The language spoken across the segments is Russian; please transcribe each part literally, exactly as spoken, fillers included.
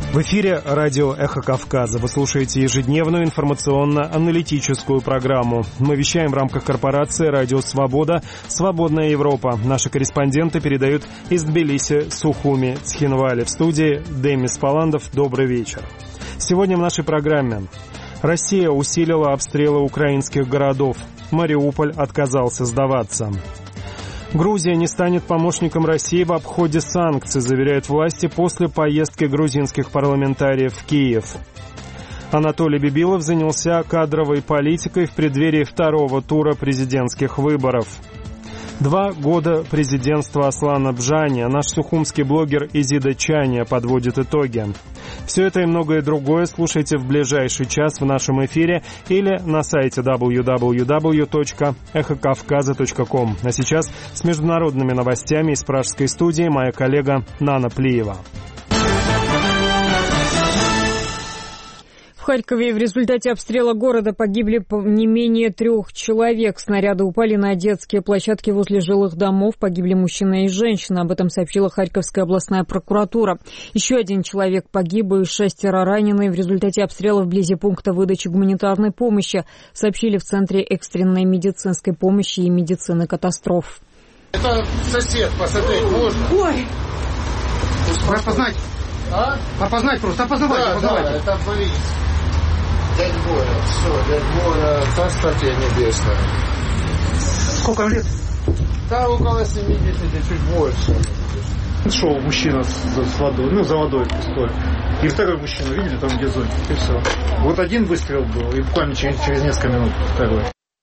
В эфире радио «Эхо Кавказа». Вы слушаете ежедневную информационно-аналитическую программу. Мы вещаем в рамках корпорации «Радио Свобода», «Свободная Европа». Наши корреспонденты передают из Тбилиси, Сухуми, Цхинвали. В студии Демис Паландов. Добрый вечер. Сегодня в нашей программе. Россия усилила обстрелы украинских городов. Мариуполь отказался сдаваться. Грузия не станет помощником России в обходе санкций, заверяют власти после поездки грузинских парламентариев в Киев. Анатолий Бибилов занялся кадровой политикой в преддверии второго тура президентских выборов. Два года президентства Аслана Бжани. Наш сухумский блогер Изида Чания подводит итоги. Все это и многое другое слушайте в ближайший час в нашем эфире или на сайте дабл ю дабл ю дабл ю точка эхо кавказа точка ком. А сейчас с международными новостями из пражской студии моя коллега Нана Плиева. В Харькове в результате обстрела города погибли не менее трех человек. Снаряды упали на детские площадки возле жилых домов. Погибли мужчина и женщина. Об этом сообщила Харьковская областная прокуратура. Еще один человек погиб и шестеро ранены в результате обстрела вблизи пункта выдачи гуманитарной помощи, сообщили в Центре экстренной медицинской помощи и медицины катастроф. Это сосед, посмотреть можно? Ой! Вы опознать? А? Опознать просто, опознавать, да, опознавать. Да, это Борис. Дядь Боря, все, дядь Боря, царство тебе небесное. Сколько лет? Да, около семидесяти, чуть больше. Шел мужчина с, с водой, ну, за водой пустой. И второй мужчина, видели, там где зонтик, и все. Вот один выстрел был, и буквально через, через несколько минут второй.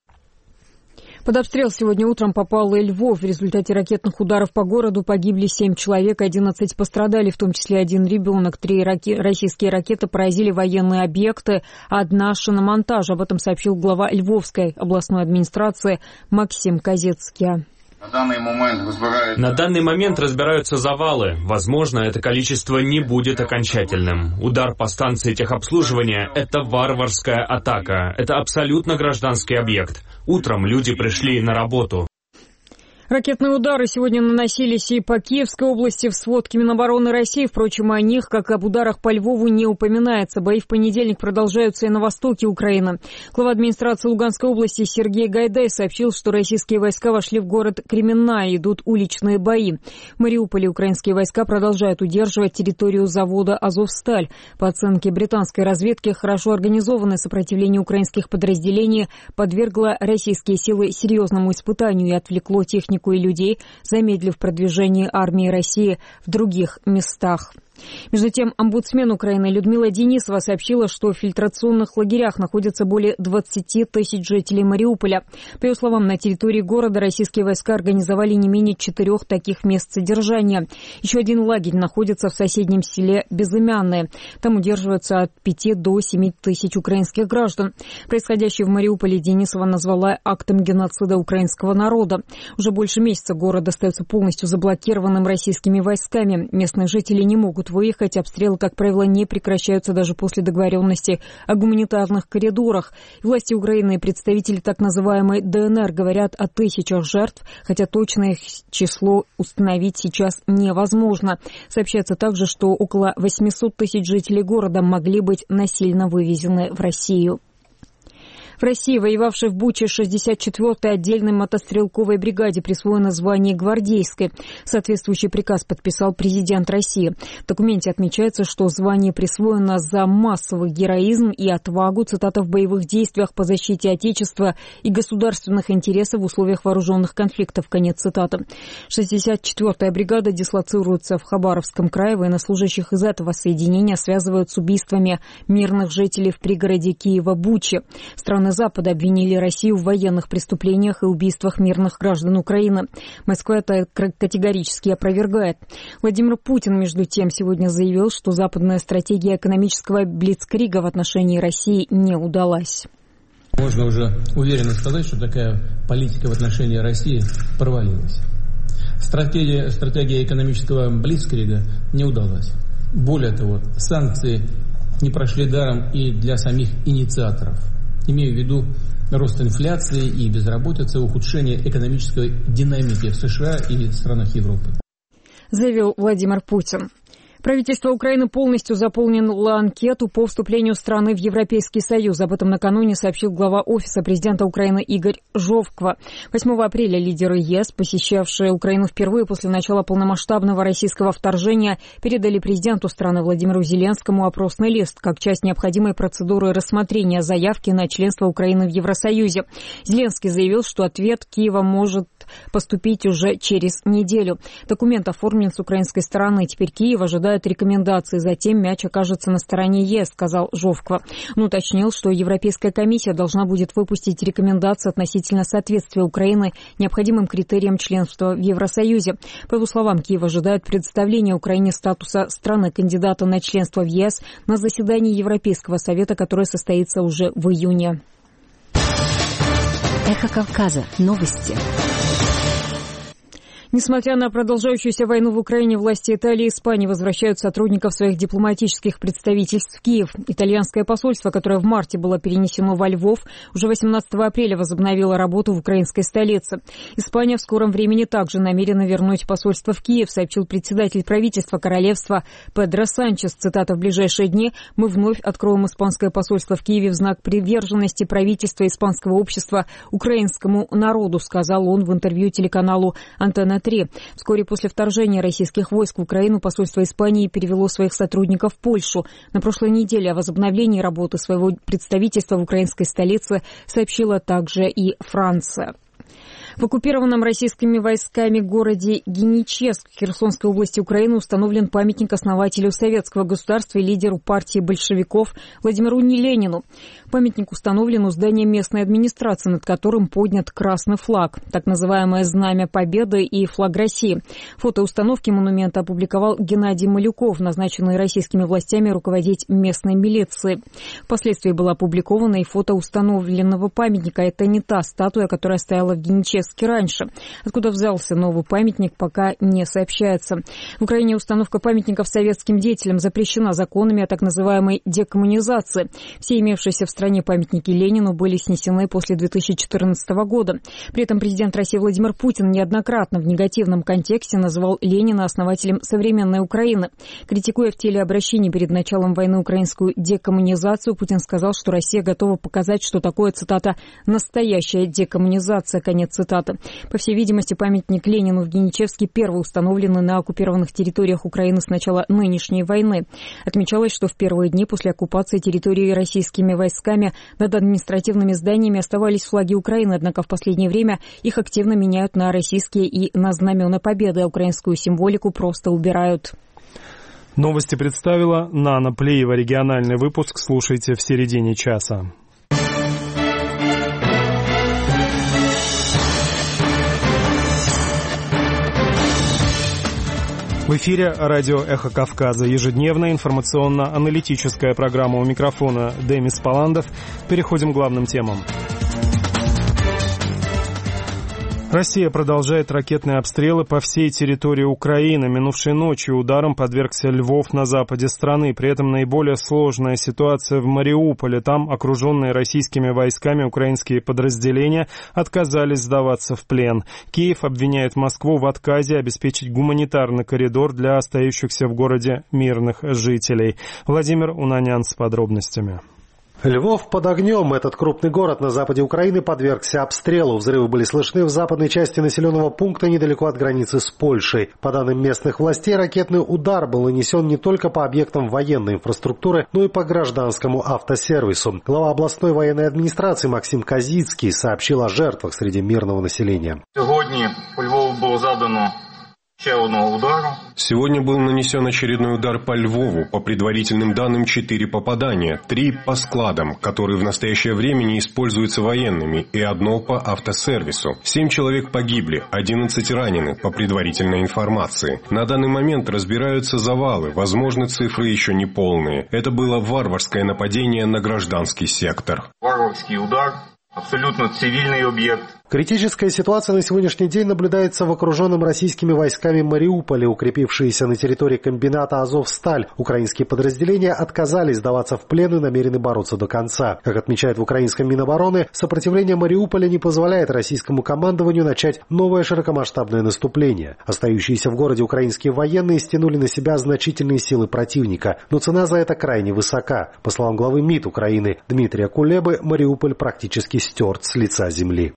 Под обстрел сегодня утром попал и Львов. В результате ракетных ударов по городу погибли семь человек, одиннадцать пострадали, в том числе один ребенок. Три раки... российские ракеты поразили военные объекты, одна шиномонтаж. Об этом сообщил глава Львовской областной администрации Максим Козецкий. На данный момент разбираются... На данный момент разбираются завалы. Возможно, это количество не будет окончательным. Удар по станции техобслуживания – это варварская атака. Это абсолютно гражданский объект. Утром люди пришли на работу. Ракетные удары сегодня наносились и по Киевской области. В сводке Минобороны России, впрочем, о них, как об ударах по Львову, не упоминается. Бои в понедельник продолжаются и на востоке Украины. Глава администрации Луганской области Сергей Гайдай сообщил, что российские войска вошли в город Кременна и идут уличные бои. В Мариуполе украинские войска продолжают удерживать территорию завода «Азовсталь». По оценке британской разведки, хорошо организованное сопротивление украинских подразделений подвергло российские силы серьезному испытанию и отвлекло технику и людей, замедлив продвижение армии России в других местах. Между тем, омбудсмен Украины Людмила Денисова сообщила, что в фильтрационных лагерях находится более двадцати тысяч жителей Мариуполя. По ее словам, на территории города российские войска организовали не менее четырех таких мест содержания. Еще один лагерь находится в соседнем селе Безымянное. Там удерживаются от пяти до семи тысяч украинских граждан. Происходящее в Мариуполе Денисова назвала актом геноцида украинского народа. Уже больше месяца город остается полностью заблокированным российскими войсками. Местные жители не могут выехать. Обстрелы, как правило, не прекращаются даже после договоренности о гуманитарных коридорах. Власти Украины и представители так называемой ДНР говорят о тысячах жертв, хотя точное их число установить сейчас невозможно. Сообщается также, что около восьмисот тысяч жителей города могли быть насильно вывезены в Россию. В России, воевавшей в Буче шестьдесят четвёртой отдельной мотострелковой бригаде, присвоено звание гвардейской. Соответствующий приказ подписал президент России. В документе отмечается, что звание присвоено за массовый героизм и отвагу, цитата, в боевых действиях по защите Отечества и государственных интересов в условиях вооруженных конфликтов, конец цитаты. шестьдесят четвёртая бригада дислоцируется в Хабаровском крае. Военнослужащих из этого соединения связывают с убийствами мирных жителей в пригороде Киева Бучи. Страны Запада обвинили Россию в военных преступлениях и убийствах мирных граждан Украины. Москва это категорически опровергает. Владимир Путин, между тем, сегодня заявил, что западная стратегия экономического блицкрига в отношении России не удалась. Можно уже уверенно сказать, что такая политика в отношении России провалилась. Стратегия, стратегия экономического блицкрига не удалась. Более того, санкции не прошли даром и для самих инициаторов. Имею в виду рост инфляции и безработицы, ухудшение экономической динамики в США и странах Европы. Заявил Владимир Путин. Правительство Украины полностью заполнило анкету по вступлению страны в Европейский Союз. Об этом накануне сообщил глава Офиса президента Украины Игорь Жовква. восьмого апреля лидеры ЕС, посещавшие Украину впервые после начала полномасштабного российского вторжения, передали президенту страны Владимиру Зеленскому опросный лист как часть необходимой процедуры рассмотрения заявки на членство Украины в Евросоюзе. Зеленский заявил, что ответ Киева может поступить уже через неделю. Документ оформлен с украинской стороны. Теперь Киев ожидает рекомендации. Затем мяч окажется на стороне ЕС, сказал Жовква. Он уточнил, что Европейская комиссия должна будет выпустить рекомендации относительно соответствия Украины необходимым критериям членства в Евросоюзе. По его словам, Киев ожидает предоставления Украине статуса страны-кандидата на членство в ЕС на заседании Европейского совета, которое состоится уже в июне. Эхо Кавказа. Новости. Несмотря на продолжающуюся войну в Украине, власти Италии и Испании возвращают сотрудников своих дипломатических представительств в Киев. Итальянское посольство, которое в марте было перенесено во Львов, уже восемнадцатого апреля возобновило работу в украинской столице. Испания в скором времени также намерена вернуть посольство в Киев, сообщил председатель правительства королевства Педро Санчес. Цитата: «В ближайшие дни мы вновь откроем испанское посольство в Киеве в знак приверженности правительства испанского общества украинскому народу», сказал он в интервью телеканалу «Антенна три». Вскоре после вторжения российских войск в Украину посольство Испании перевело своих сотрудников в Польшу. На прошлой неделе о возобновлении работы своего представительства в украинской столице сообщила также и Франция. В оккупированном российскими войсками городе Геническ в Херсонской области Украины установлен памятник основателю советского государства и лидеру партии большевиков Владимиру Ленину. Памятник установлен у здания местной администрации, над которым поднят красный флаг, так называемое «Знамя Победы» и флаг России. Фото установки монумента опубликовал Геннадий Малюков, назначенный российскими властями руководить местной милицией. Впоследствии было опубликовано и фото установленного памятника. Это не та статуя, которая стояла в Геническе раньше. Откуда взялся новый памятник, пока не сообщается. В Украине установка памятников советским деятелям запрещена законами о так называемой декоммунизации. Все имевшиеся в стране памятники Ленину были снесены после две тысячи четырнадцатого года. При этом президент России Владимир Путин неоднократно в негативном контексте называл Ленина основателем современной Украины. Критикуя в телеобращении перед началом войны украинскую декоммунизацию, Путин сказал, что Россия готова показать, что такое, цитата, «настоящая декоммунизация», конец цитаты. По всей видимости, памятник Ленину в Геническе первый установленный на оккупированных территориях Украины с начала нынешней войны. Отмечалось, что в первые дни после оккупации территории российскими войсками над административными зданиями оставались флаги Украины, однако в последнее время их активно меняют на российские и на знамена победы, а украинскую символику просто убирают. Новости представила Нана Плеева. Региональный выпуск слушайте в середине часа. В эфире радио «Эхо Кавказа». Ежедневная информационно-аналитическая программа. У микрофона Демис Паландов. Переходим к главным темам. Россия продолжает ракетные обстрелы по всей территории Украины. Минувшей ночью ударом подвергся Львов на западе страны. При этом наиболее сложная ситуация в Мариуполе. Там окруженные российскими войсками украинские подразделения отказались сдаваться в плен. Киев обвиняет Москву в отказе обеспечить гуманитарный коридор для остающихся в городе мирных жителей. Владимир Унанян с подробностями. Львов под огнем. Этот крупный город на западе Украины подвергся обстрелу. Взрывы были слышны в западной части населенного пункта недалеко от границы с Польшей. По данным местных властей, ракетный удар был нанесен не только по объектам военной инфраструктуры, но и по гражданскому автосервису. Глава областной военной администрации Максим Казицкий сообщил о жертвах среди мирного населения. Сегодня по Львову было задано Сегодня был нанесен очередной удар по Львову. По предварительным данным, четыре попадания. Три по складам, которые в настоящее время не используются военными, и одно по автосервису. Семь человек погибли, одиннадцать ранены, по предварительной информации. На данный момент разбираются завалы, возможно, цифры еще не полные. Это было варварское нападение на гражданский сектор. Варварский удар Абсолютно цивильный объект. Критическая ситуация на сегодняшний день наблюдается в окруженном российскими войсками Мариуполе. Укрепившиеся на территории комбината «Азовсталь» украинские подразделения отказались сдаваться в плен и намерены бороться до конца. Как отмечают в украинском Минобороны, сопротивление Мариуполя не позволяет российскому командованию начать новое широкомасштабное наступление. Остающиеся в городе украинские военные стянули на себя значительные силы противника, но цена за это крайне высока. По словам главы МИД Украины Дмитрия Кулебы, Мариуполь практически стерт с лица земли.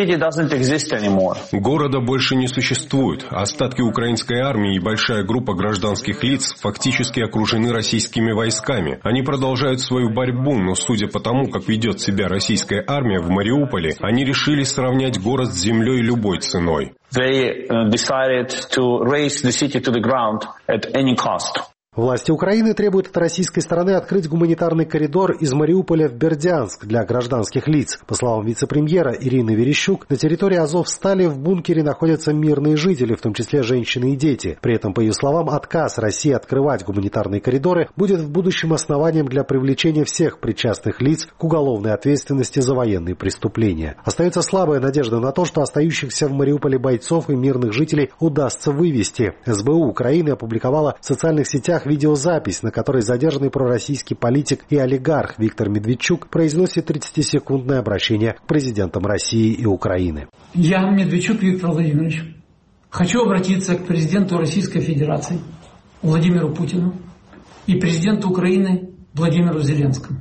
Города больше не существует. Остатки украинской армии и большая группа гражданских лиц фактически окружены российскими войсками. Они продолжают свою борьбу, но судя по тому, как ведет себя российская армия в Мариуполе, они решили сравнять город с землей любой ценой. They decided to raise the city to the ground at any cost. Власти Украины требуют от российской стороны открыть гуманитарный коридор из Мариуполя в Бердянск для гражданских лиц. По словам вице-премьера Ирины Верещук, на территории Азовстали в бункере находятся мирные жители, в том числе женщины и дети. При этом, по ее словам, отказ России открывать гуманитарные коридоры будет в будущем основанием для привлечения всех причастных лиц к уголовной ответственности за военные преступления. Остается слабая надежда на то, что остающихся в Мариуполе бойцов и мирных жителей удастся вывести. эс бэ у Украины опубликовала в социальных сетях видеозапись, на которой задержанный пророссийский политик и олигарх Виктор Медведчук произносит тридцатисекундное обращение к президентам России и Украины. Я, Медведчук Виктор Владимирович, хочу обратиться к президенту Российской Федерации Владимиру Путину и президенту Украины Владимиру Зеленскому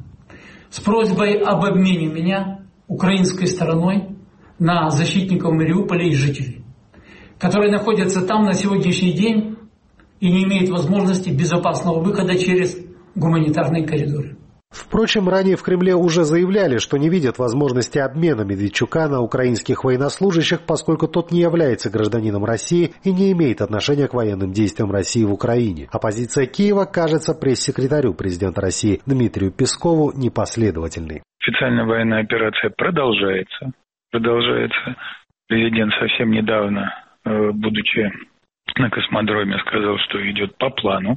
с просьбой об обмене меня украинской стороной на защитников Мариуполя и жителей, которые находятся там на сегодняшний день и не имеют возможности безопасного выхода через гуманитарные коридоры. Впрочем, ранее в Кремле уже заявляли, что не видят возможности обмена Медведчука на украинских военнослужащих, поскольку тот не является гражданином России и не имеет отношения к военным действиям России в Украине. А позиция Киева кажется пресс-секретарю президента России Дмитрию Пескову непоследовательной. Официальная военная операция продолжается. Продолжается. Президент совсем недавно, будучи на космодроме, сказал, что идет по плану.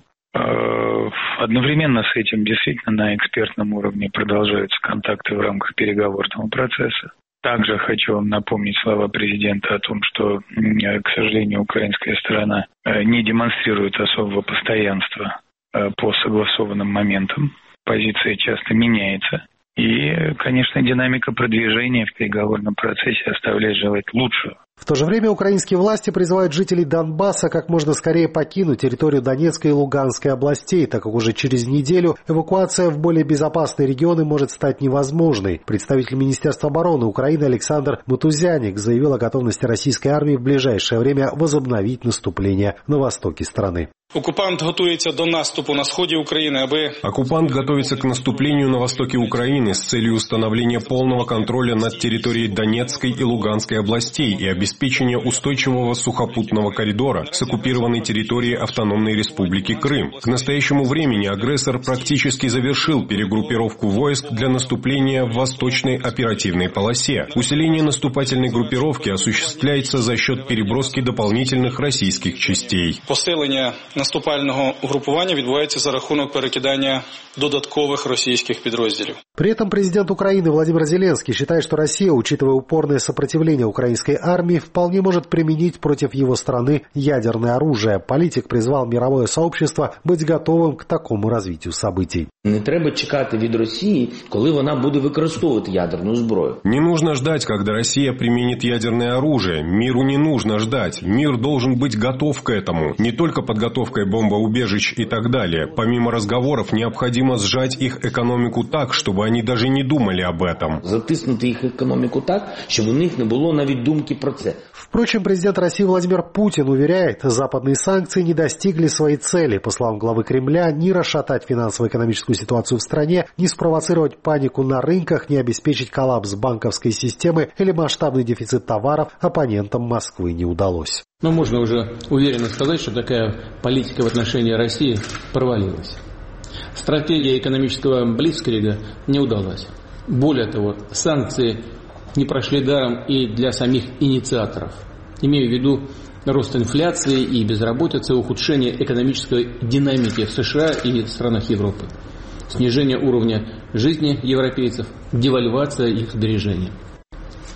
Одновременно с этим действительно на экспертном уровне продолжаются контакты в рамках переговорного процесса. Также хочу вам напомнить слова президента о том, что, к сожалению, украинская сторона не демонстрирует особого постоянства по согласованным моментам. Позиция часто меняется. И, конечно, динамика продвижения в переговорном процессе оставляет желать лучшего. В то же время украинские власти призывают жителей Донбасса как можно скорее покинуть территорию Донецкой и Луганской областей, так как уже через неделю эвакуация в более безопасные регионы может стать невозможной. Представитель Министерства обороны Украины Александр Матузяник заявил о готовности российской армии в ближайшее время возобновить наступление на востоке страны. Оккупант готовится до наступу на сходе Украины, аби... Оккупант готовится к наступлению на востоке Украины с целью установления полного контроля над территорией Донецкой и Луганской областей и обеспечения устойчивого сухопутного коридора с оккупированной территории Автономной Республики Крым. К настоящему времени агрессор практически завершил перегруппировку войск для наступления в восточной оперативной полосе. Усиление наступательной группировки осуществляется за счет переброски дополнительных российских частей. Посилення наступального угрупування відбувається за рахунок перекидання додатковых российских подразделений. При этом президент Украины Владимир Зеленский считает, что Россия, учитывая упорное сопротивление украинской армии, вполне может применить против его страны ядерное оружие. Политик призвал мировое сообщество быть готовым к такому развитию событий. Не треба чекати від Росії, коли вона буде використовувати ядерну зброю. Не нужно ждать, когда Россия применит ядерное оружие. Миру не нужно ждать. Мир должен быть готов к этому. Не только подготовкой бомбоубежищ и так далее. Помимо разговоров, необходимо сжать их экономику так, чтобы они даже не думали об этом. Затиснути їх економіку так, щоб у них не було навіть думки про це. Впрочем, президент России Владимир Путин уверяет, западные санкции не достигли своей цели. По словам главы Кремля, ни расшатать финансово-экономическую ситуацию в стране, ни спровоцировать панику на рынках, ни обеспечить коллапс банковской системы или масштабный дефицит товаров оппонентам Москвы не удалось. Но можно уже уверенно сказать, что такая политика в отношении России провалилась. Стратегия экономического блицкрига не удалась. Более того, санкции не прошли даром и для самих инициаторов. Имею в виду рост инфляции и безработицы, ухудшение экономической динамики в США и странах Европы, снижение уровня жизни европейцев, девальвация их сбережений.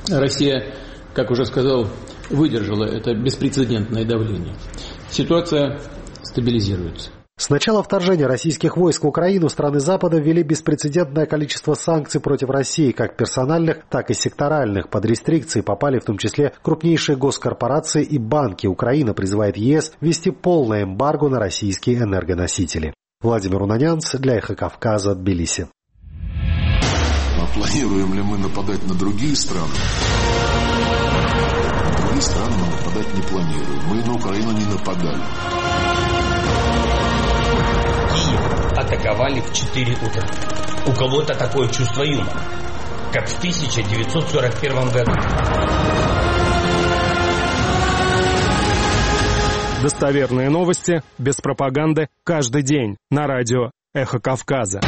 Россия, как уже сказал, выдержала это беспрецедентное давление. Ситуация стабилизируется. С начала вторжения российских войск в Украину страны Запада ввели беспрецедентное количество санкций против России, как персональных, так и секторальных. Под рестрикции попали в том числе крупнейшие госкорпорации и банки. Украина призывает ЕС ввести полное эмбарго на российские энергоносители. Владимир Унанянц для Эхо Кавказа, Тбилиси. Планируем ли мы нападать на другие страны? На другие страны мы нападать не планируем. Мы на Украину не нападали. Киев атаковали в четыре утра. У кого-то такое чувство юмора, как в тысяча девятьсот сорок первом году. Достоверные новости, без пропаганды, каждый день на радио «Эхо Кавказа».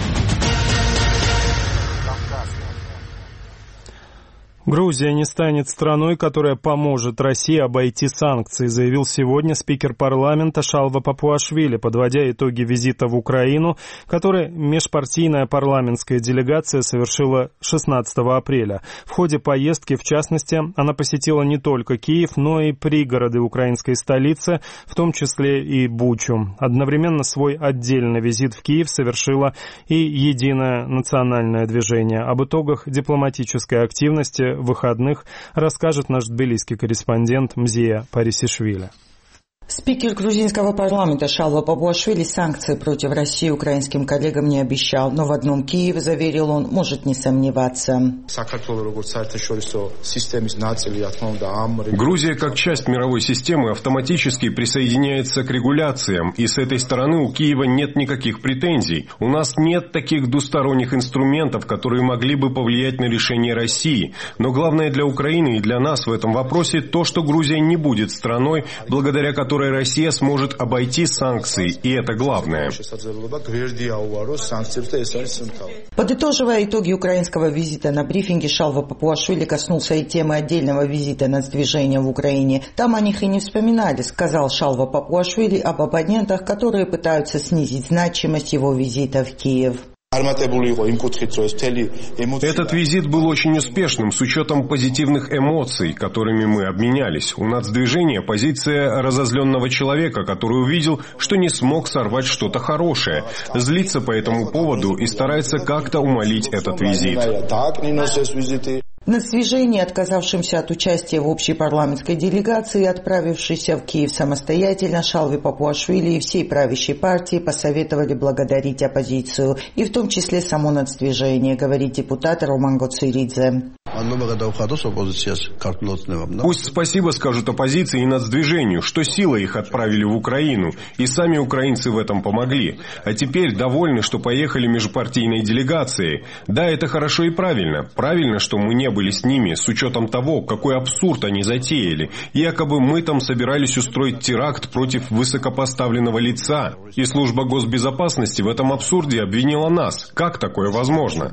Грузия не станет страной, которая поможет России обойти санкции, заявил сегодня спикер парламента Шалва Папуашвили, подводя итоги визита в Украину, который межпартийная парламентская делегация совершила шестнадцатого апреля. В ходе поездки, в частности, она посетила не только Киев, но и пригороды украинской столицы, в том числе и Бучу. Одновременно свой отдельный визит в Киев совершила и Единое национальное движение. Об итогах дипломатической активности выходных расскажет наш тбилисский корреспондент Мзия Парисишвили. Спикер грузинского парламента Шалва Папуашвили санкции против России украинским коллегам не обещал, но в одном Киев, заверил он, может не сомневаться. Грузия, как часть мировой системы, автоматически присоединяется к регуляциям, и с этой стороны у Киева нет никаких претензий. У нас нет таких двусторонних инструментов, которые могли бы повлиять на решение России. Но главное для Украины и для нас в этом вопросе то, что Грузия не будет страной, благодаря которой которой Россия сможет обойти санкции, и это главное. Подытоживая итоги украинского визита на брифинге, Шалва Папуашвили коснулся и темы отдельного визита нацдвижения в Украине. Там о них и не вспоминали, сказал Шалва Папуашвили об оппонентах, которые пытаются снизить значимость его визита в Киев. Этот визит был очень успешным с учетом позитивных эмоций, которыми мы обменялись. У нацдвижения позиция разозленного человека, который увидел, что не смог сорвать что-то хорошее, злится по этому поводу и старается как-то умалить этот визит. Нацдвижение, отказавшимся от участия в общей парламентской делегации и отправившейся в Киев самостоятельно, Шалве Папуашвили и всей правящей партии посоветовали благодарить оппозицию, и в том числе само нацдвижение, говорит депутат Роман Гоциридзе. Пусть спасибо скажут оппозиции и нацдвижению, что силой их отправили в Украину, и сами украинцы в этом помогли. А теперь довольны, что поехали межпартийной делегацией. Да, это хорошо и правильно. Правильно, что мы не были с ними, с учетом того, какой абсурд они затеяли. Якобы мы там собирались устроить теракт против высокопоставленного лица. И служба госбезопасности в этом абсурде обвинила нас. Как такое возможно?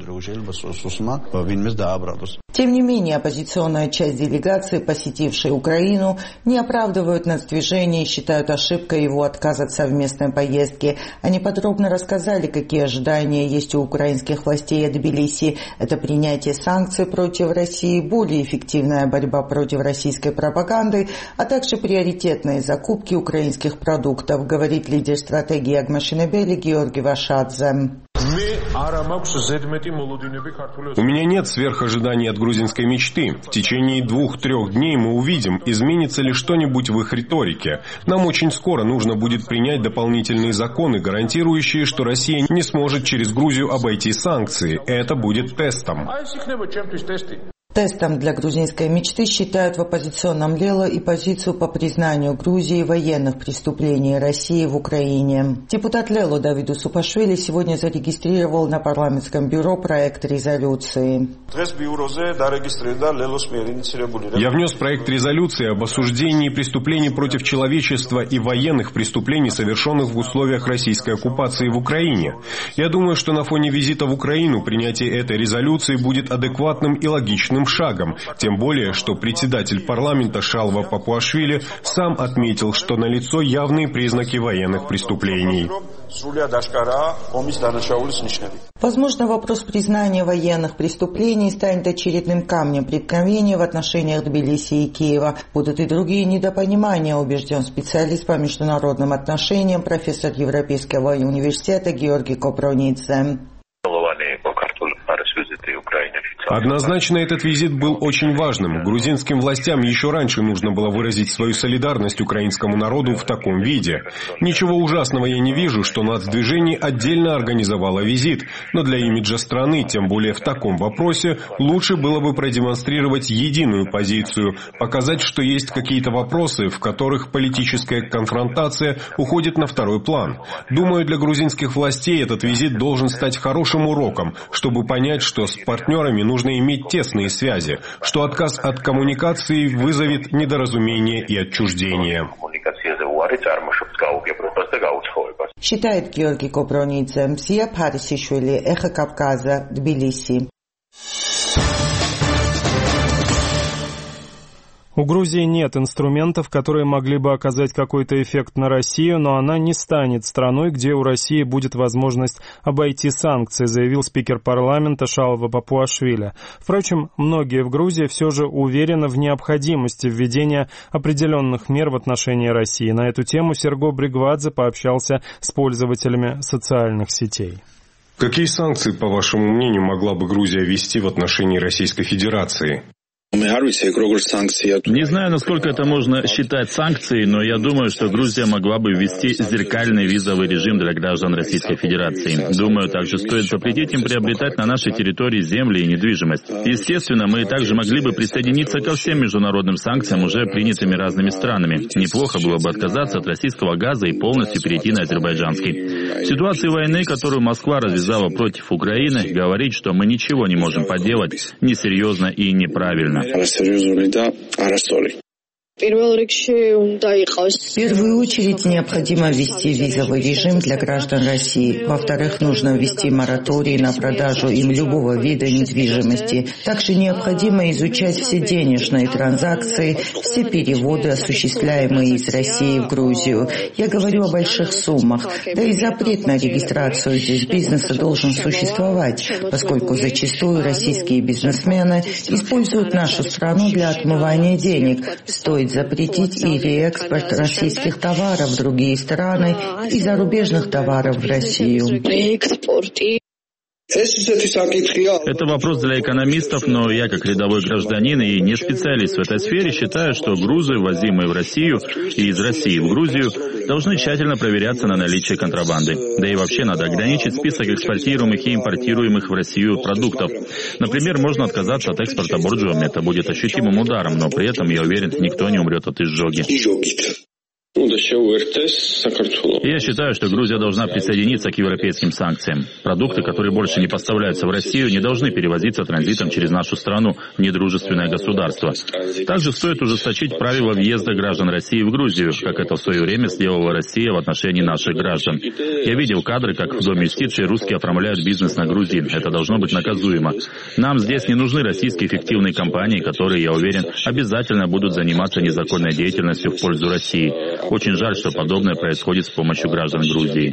Тем не менее, оппозиционная часть делегации, посетившей Украину, не оправдывают нацдвижение и считают ошибкой его отказ от совместной поездки. Они подробно рассказали, какие ожидания есть у украинских властей от Тбилиси. Это принятие санкций против России, более эффективная борьба против российской пропаганды, а также приоритетные закупки украинских продуктов, говорит лидер стратегии Агмашинебели Георгий Вашадзе. У меня нет сверхожиданий от грузинской мечты. В течение двух-трех дней мы увидим, изменится ли что-нибудь в их риторике. Нам очень скоро нужно будет принять дополнительные законы, гарантирующие, что Россия не сможет через Грузию обойти санкции. Это будет тестом. Тестом для грузинской мечты считают в оппозиционном Лело и позицию по признанию Грузии военных преступлений России в Украине. Депутат Лело Давиду Супашвили сегодня зарегистрировал на парламентском бюро проект резолюции. Я внес проект резолюции об осуждении преступлений против человечества и военных преступлений, совершенных в условиях российской оккупации в Украине. Я думаю, что на фоне визита в Украину принятие этой резолюции будет адекватным и логичным правильным шагом, тем более, что председатель парламента Шалва Папуашвили сам отметил, что налицо явные признаки военных преступлений. Возможно, вопрос признания военных преступлений станет очередным камнем преткновения в отношениях Тбилиси и Киева. Будут и другие недопонимания, убежден специалист по международным отношениям, профессор Европейского университета Георгий Копровницзе. Однозначно этот визит был очень важным. Грузинским властям еще раньше нужно было выразить свою солидарность украинскому народу в таком виде. Ничего ужасного я не вижу, что нацдвижение отдельно организовало визит, но для имиджа страны, тем более в таком вопросе, лучше было бы продемонстрировать единую позицию, показать, что есть какие-то вопросы, в которых политическая конфронтация уходит на второй план. Думаю, для грузинских властей этот визит должен стать хорошим уроком, чтобы понять, что с партнерами нужно иметь тесные связи, что отказ от коммуникации вызовет недоразумение и отчуждение. Считает Георгий Копровницзе. Мсия Парисишвили, Эхо Кавказа, Тбилиси. У Грузии нет инструментов, которые могли бы оказать какой-то эффект на Россию, но она не станет страной, где у России будет возможность обойти санкции, заявил спикер парламента Шалва Папуашвили. Впрочем, многие в Грузии все же уверены в необходимости введения определенных мер в отношении России. На эту тему Серго Бригвадзе пообщался с пользователями социальных сетей. Какие санкции, по вашему мнению, могла бы Грузия ввести в отношении Российской Федерации? Не знаю, насколько это можно считать санкцией, но я думаю, что Грузия могла бы ввести зеркальный визовый режим для граждан Российской Федерации. Думаю, также стоит запретить им приобретать на нашей территории земли и недвижимость. Естественно, мы также могли бы присоединиться ко всем международным санкциям, уже принятыми разными странами. Неплохо было бы отказаться от российского газа и полностью перейти на азербайджанский. В ситуации войны, которую Москва развязала против Украины, говорить, что мы ничего не можем поделать, несерьезно и неправильно. В первую очередь необходимо ввести визовый режим для граждан России. Во-вторых, нужно ввести мораторий на продажу им любого вида недвижимости. Также необходимо изучать все денежные транзакции, все переводы, осуществляемые из России в Грузию. Я говорю о больших суммах. Да и запрет на регистрацию здесь бизнеса должен существовать, поскольку зачастую российские бизнесмены используют нашу страну для отмывания денег. Стоит запретить и реэкспорт российских товаров в другие страны и зарубежных товаров в Россию. Это вопрос для экономистов, но я, как рядовой гражданин и не специалист в этой сфере, считаю, что грузы, ввозимые в Россию и из России в Грузию, должны тщательно проверяться на наличие контрабанды. Да и вообще надо ограничить список экспортируемых и импортируемых в Россию продуктов. Например, можно отказаться от экспорта боржоми. Это будет ощутимым ударом, но при этом, я уверен, никто не умрет от изжоги. Я считаю, что Грузия должна присоединиться к европейским санкциям. Продукты, которые больше не поставляются в Россию, не должны перевозиться транзитом через нашу страну в недружественное государство. Также стоит ужесточить правила въезда граждан России в Грузию, как это в свое время сделала Россия в отношении наших граждан. Я видел кадры, как в Доме юстиции русские оформляют бизнес на Грузии. Это должно быть наказуемо. Нам здесь не нужны российские эффективные компании, которые, я уверен, обязательно будут заниматься незаконной деятельностью в пользу России. Очень жаль, что подобное происходит с помощью граждан Грузии.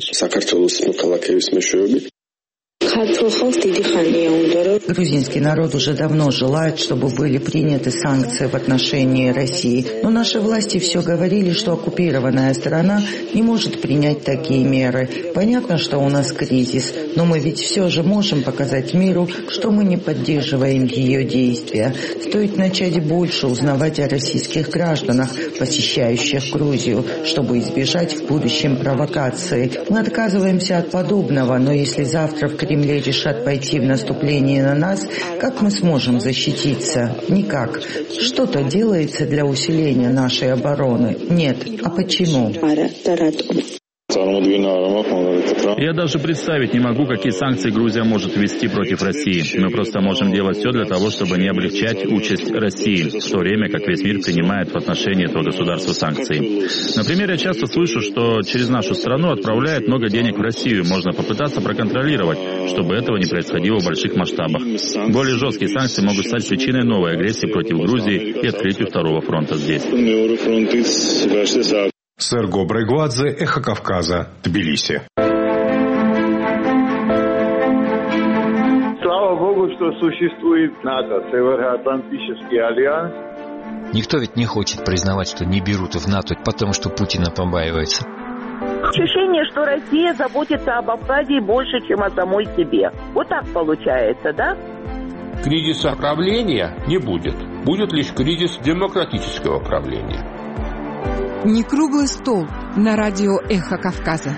Грузинский народ уже давно желает, чтобы были приняты санкции в отношении России. Но наши власти все говорили, что оккупированная страна не может принять такие меры. Понятно, что у нас кризис, но мы ведь все же можем показать миру, что мы не поддерживаем ее действия. Стоит начать больше узнавать о российских гражданах, посещающих Грузию, чтобы избежать в будущем провокации. Мы отказываемся от подобного, но если завтра в Кремле решат пойти в наступление на нас, как мы сможем защититься? Никак. Что-то делается для усиления нашей обороны? Нет. А почему? Я даже представить не могу, какие санкции Грузия может ввести против России. Мы просто можем делать все для того, чтобы не облегчать участь России, в то время как весь мир принимает в отношении этого государства санкции. Например, я часто слышу, что через нашу страну отправляют много денег в Россию. Можно попытаться проконтролировать, чтобы этого не происходило в больших масштабах. Более жесткие санкции могут стать причиной новой агрессии против Грузии и открытию второго фронта здесь. Серго Брайгвадзе, Эхо Кавказа, Тбилиси. Слава Богу, что существует НАТО, Североатлантический альянс. Никто ведь не хочет признавать, что не берут в НАТО, потому что Путина побаивается. Ощущение, что Россия заботится об Абхазии больше, чем о самой себе. Вот так получается, да? Кризиса правления не будет. Будет лишь кризис демократического правления. Не круглый стол на радио «Эхо Кавказа».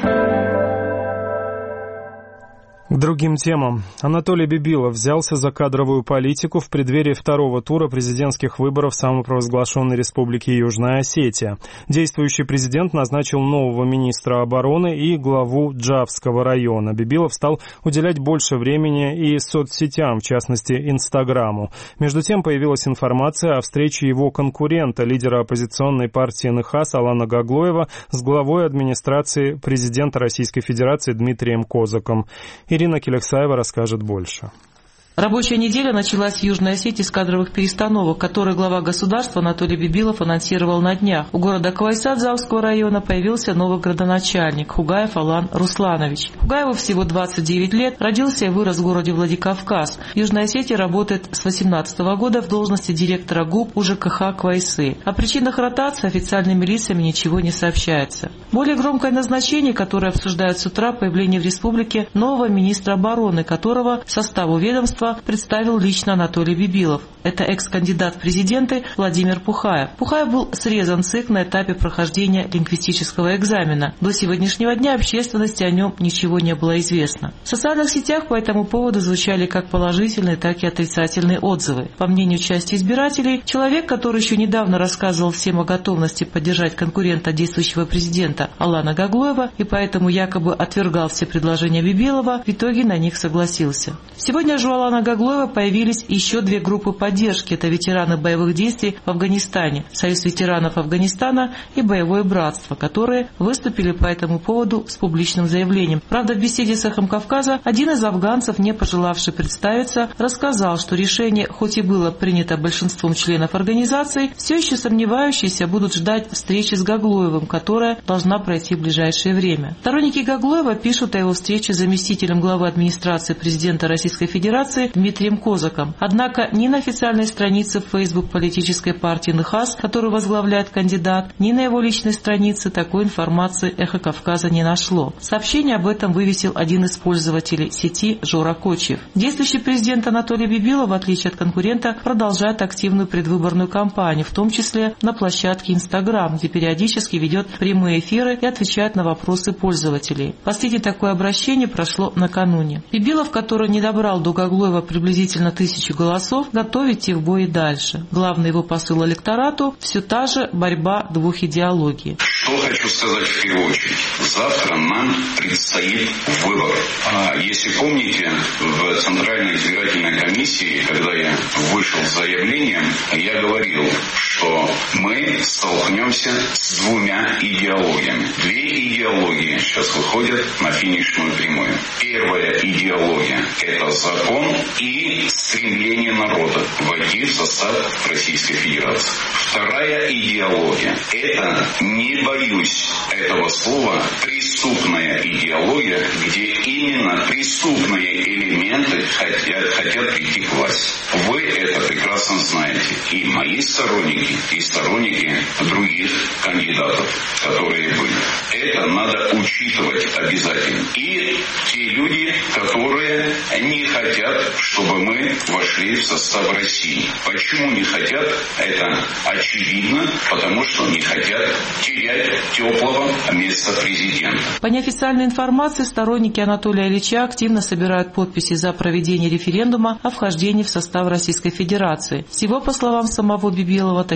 К другим темам. Анатолий Бибилов взялся за кадровую политику в преддверии второго тура президентских выборов самопровозглашенной Республики Южная Осетия. Действующий президент назначил нового министра обороны и главу Джавского района. Бибилов стал уделять больше времени и соцсетям, в частности, Инстаграму. Между тем появилась информация о встрече его конкурента, лидера оппозиционной партии НХАС Алана Гаглоева, с главой администрации президента Российской Федерации Дмитрием Козаком. Ирина Келексаева расскажет больше. Рабочая неделя началась в Южной Осетии с кадровых перестановок, которые глава государства Анатолий Бибилов анонсировал на днях. У города Квайса Джавского района появился новый градоначальник Хугаев Алан Русланович. Хугаеву всего двадцать девять лет, родился и вырос в городе Владикавказ. В Южной Осетии работает с две тысячи восемнадцатого года в должности директора ГУП УЖКХ Квайсы. О причинах ротации официальными лицами ничего не сообщается. Более громкое назначение, которое обсуждают с утра, появление в республике нового министра обороны, которого составу ведомства представил лично Анатолий Бибилов. Это экс-кандидат в президенты Владимир Пухаев. Пухаев был срезан ЦИК на этапе прохождения лингвистического экзамена. До сегодняшнего дня общественности о нем ничего не было известно. В социальных сетях по этому поводу звучали как положительные, так и отрицательные отзывы. По мнению части избирателей, человек, который еще недавно рассказывал всем о готовности поддержать конкурента действующего президента Алана Гаглоева и поэтому якобы отвергал все предложения Бибилова, в итоге на них согласился. Сегодня же у Алана Гаглоева появились еще две группы поддержки. Это ветераны боевых действий в Афганистане, Союз ветеранов Афганистана и Боевое братство, которые выступили по этому поводу с публичным заявлением. Правда, в беседе с Эхом Кавказа один из афганцев, не пожелавший представиться, рассказал, что решение, хоть и было принято большинством членов организации, все еще сомневающиеся будут ждать встречи с Гаглоевым, которая должна пройти в ближайшее время. Сторонники Гаглоева пишут о его встрече с заместителем главы администрации президента Российской Федерации Дмитрием Козаком. Однако ни на официальной странице в Facebook политической партии НХАС, которую возглавляет кандидат, ни на его личной странице такой информации Эхо Кавказа не нашло. Сообщение об этом вывесил один из пользователей сети Жора Кочев. Действующий президент Анатолий Бибилов, в отличие от конкурента, продолжает активную предвыборную кампанию, в том числе на площадке Инстаграм, где периодически ведет прямые эфиры и отвечает на вопросы пользователей. Последнее такое обращение прошло накануне. Бибилов, который не добрал до Гаглоева приблизительно тысячу голосов, готов идти в бой и дальше. Главный его посыл электорату – все та же борьба двух идеологий. Что хочу сказать в первую очередь. Завтра нам предстоит выбор. А если помните, в Центральной избирательной комиссии, когда я вышел с заявлением, я говорил, что мы столкнемся с двумя идеологиями. Две идеологии сейчас выходят на финишную прямую. Первая идеология – это закон и стремление народа войти в состав Российской Федерации. Вторая идеология – это, не боюсь этого слова, преступная идеология, где именно преступные элементы хотят, хотят прийти к власти. Вы это прекрасно знаете. И мои сторонники, и сторонники других кандидатов, которые были. Это надо учитывать обязательно. И те люди, которые не хотят, чтобы мы вошли в состав России. Почему не хотят? Это очевидно, потому что не хотят терять теплого места президента. По неофициальной информации, сторонники Анатолия Ильича активно собирают подписи за проведение референдума о вхождении в состав Российской Федерации. Всего, по словам самого Бибилова, таких подписей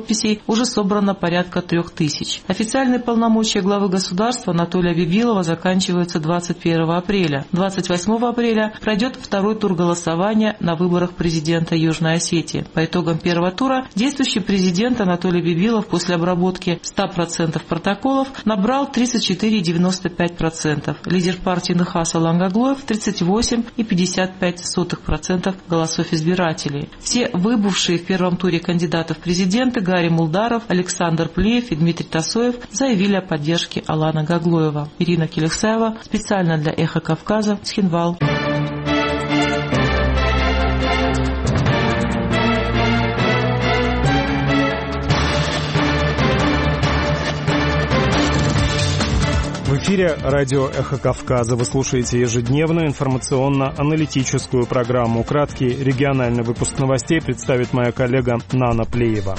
подписей уже собрано порядка трех тысяч. Официальные полномочия главы государства Анатолия Бибилова заканчиваются двадцать первого апреля. двадцать восьмого апреля пройдет второй тур голосования на выборах президента Южной Осетии. По итогам первого тура действующий президент Анатолий Бибилов после обработки ста процентов протоколов набрал тридцать четыре целых девяносто пять сотых процента. Лидер партии Нахас Алан Гаглоев тридцать восемь целых пятьдесят пять сотых процента голосов избирателей. Все выбывшие в первом туре кандидаты в президенты Гарри Мулдаров, Александр Плеев и Дмитрий Тасоев заявили о поддержке Алана Гаглоева. Ирина Келексаева, специально для «Эхо Кавказа», Цхинвал. В эфире радио «Эхо Кавказа». Вы слушаете ежедневную информационно-аналитическую программу. Краткий региональный выпуск новостей представит моя коллега Нана Плеева.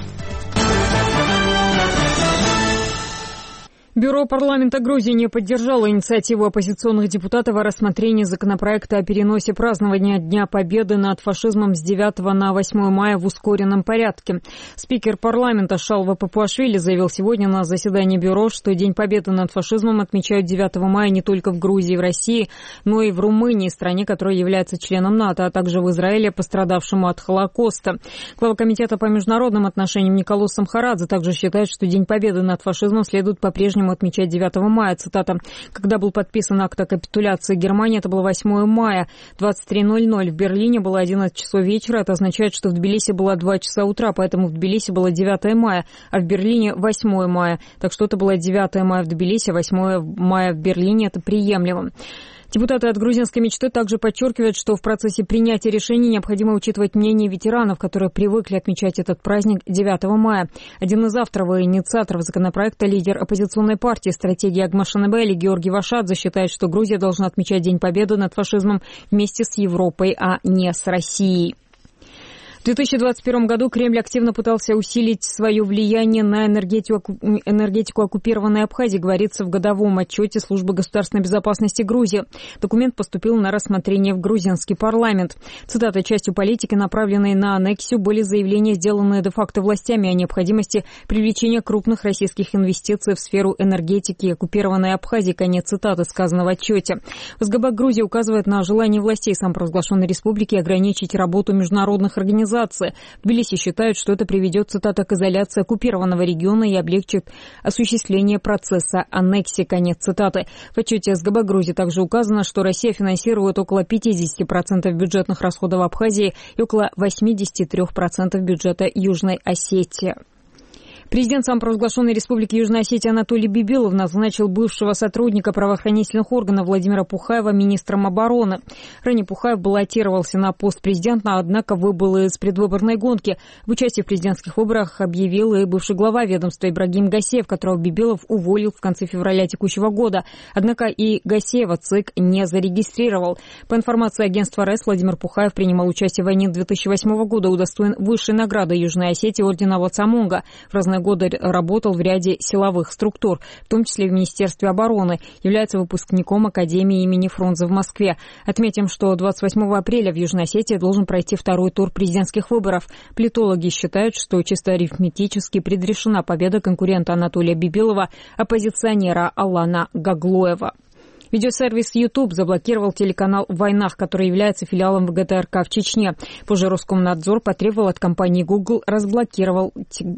Бюро парламента Грузии не поддержало инициативу оппозиционных депутатов о рассмотрении законопроекта о переносе празднования Дня Победы над фашизмом с девятого на восьмое мая в ускоренном порядке. Спикер парламента Шалва Папуашвили заявил сегодня на заседании бюро, что День Победы над фашизмом отмечают девятого мая не только в Грузии и в России, но и в Румынии, стране, которая является членом НАТО, а также в Израиле, пострадавшему от Холокоста. Глава комитета по международным отношениям Николос Самхарадзе также считает, что День Победы над фашизмом следует по-прежнему отмечать девятого мая. Цитата. «Когда был подписан акт о капитуляции Германии, это было восьмое мая. двадцать три ноль ноль. В Берлине было одиннадцать часов вечера. Это означает, что в Тбилиси было два часа утра, поэтому в Тбилиси было девятое мая, а в Берлине восьмое мая. Так что это было девятое мая в Тбилиси, восьмое мая в Берлине. Это приемлемо». Депутаты от грузинской мечты также подчеркивают, что в процессе принятия решений необходимо учитывать мнение ветеранов, которые привыкли отмечать этот праздник девятого мая. Один из авторов и инициаторов законопроекта, лидер оппозиционной партии «Стратегия Агмашанебели» Георгий Вашадзе считает, что Грузия должна отмечать День Победы над фашизмом вместе с Европой, а не с Россией. В две тысячи двадцать первом году Кремль активно пытался усилить свое влияние на энергетику, энергетику оккупированной Абхазии, говорится в годовом отчете Службы государственной безопасности Грузии. Документ поступил на рассмотрение в грузинский парламент. Цитата: «Частью политики, направленной на аннексию, были заявления, сделанные де-факто властями о необходимости привлечения крупных российских инвестиций в сферу энергетики оккупированной Абхазии». Конец цитаты, сказано в отчете. СГБ Грузии указывает на желание властей самопровозглашенной республики ограничить работу международных организаций. В Тбилиси считают, что это приведет, цитата, к изоляции оккупированного региона и облегчит осуществление процесса аннексии. Конец цитаты. В отчете СГБ Грузии также указано, что Россия финансирует около пятьдесят процентов бюджетных расходов Абхазии и около восемьдесят три процента бюджета Южной Осетии. Президент самопровозглашенной республики Южная Осетия Анатолий Бибилов назначил бывшего сотрудника правоохранительных органов Владимира Пухаева министром обороны. Ранее Пухаев баллотировался на пост президента, однако выбыл из предвыборной гонки. В участии в президентских выборах объявил и бывший глава ведомства Ибрагим Гасеев, которого Бибилов уволил в конце февраля текущего года. Однако и Гасеева ЦИК не зарегистрировал. По информации агентства РЭС, Владимир Пухаев принимал участие в войне две тысячи восьмого года, удостоен высшей награды Южной Осетии ордена Вацамонга. В разные годы работал в ряде силовых структур, в том числе в Министерстве обороны. Является выпускником Академии имени Фрунзе в Москве. Отметим, что двадцать восьмого апреля в Южной Осетии должен пройти второй тур президентских выборов. Политологи считают, что чисто арифметически предрешена победа конкурента Анатолия Бибилова, оппозиционера Алана Гаглоева. Видеосервис YouTube заблокировал телеканал «Войнах», который является филиалом ГТРК в Чечне. Позже Роскомнадзор потребовал от компании Google разблокировал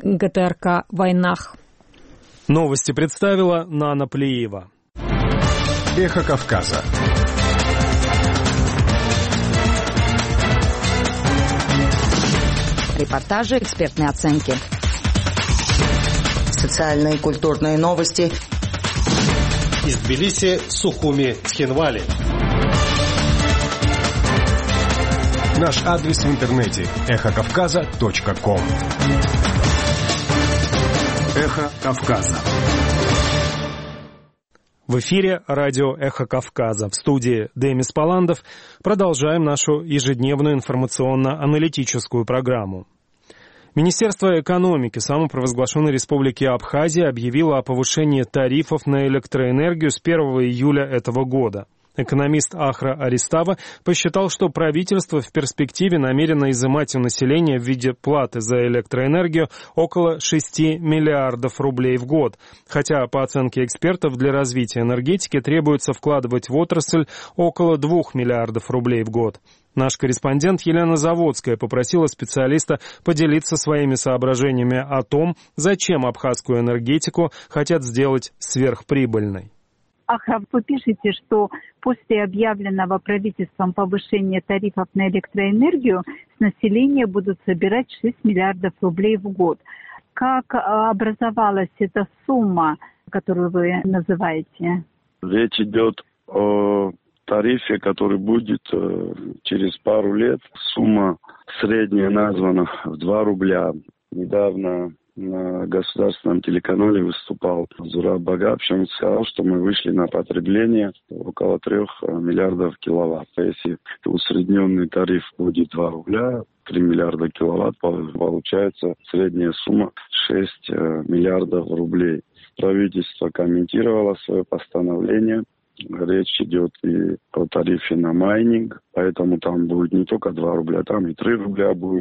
ГТРК «Войнах». Новости представила Нана Плеева. Эхо Кавказа. Репортажи, экспертные оценки. Социальные и культурные новости. Из Тбилиси, Сухуми, Цхинвали. Наш адрес в интернете эхо кавказа точка ком. Эхо Кавказа. В эфире радио «Эхо Кавказа». В студии Демис Паландов. Продолжаем нашу ежедневную информационно-аналитическую программу. Министерство экономики самопровозглашенной республики Абхазия объявило о повышении тарифов на электроэнергию с первого июля этого года. Экономист Ахра Аристава посчитал, что правительство в перспективе намерено изымать у населения в виде платы за электроэнергию около шести миллиардов рублей в год. Хотя, по оценке экспертов, для развития энергетики требуется вкладывать в отрасль около двух миллиардов рублей в год. Наш корреспондент Елена Заводская попросила специалиста поделиться своими соображениями о том, зачем абхазскую энергетику хотят сделать сверхприбыльной. Ахрав, вы пишете, что после объявленного правительством повышения тарифов на электроэнергию с населения будут собирать шесть миллиардов рублей в год. Как образовалась эта сумма, которую вы называете? Речь идет о тарифе, который будет через пару лет. Сумма средняя названа в два рубля. Недавно на государственном телеканале выступал Зураб Багапшин, сказал, что мы вышли на потребление около трех миллиардов киловатт. Если усредненный тариф будет два рубля, три миллиарда киловатт, получается средняя сумма шесть миллиардов рублей. Правительство комментировало свое постановление. Речь идет и о тарифе на майнинг, поэтому там будет не только два рубля, там и три рубля будет.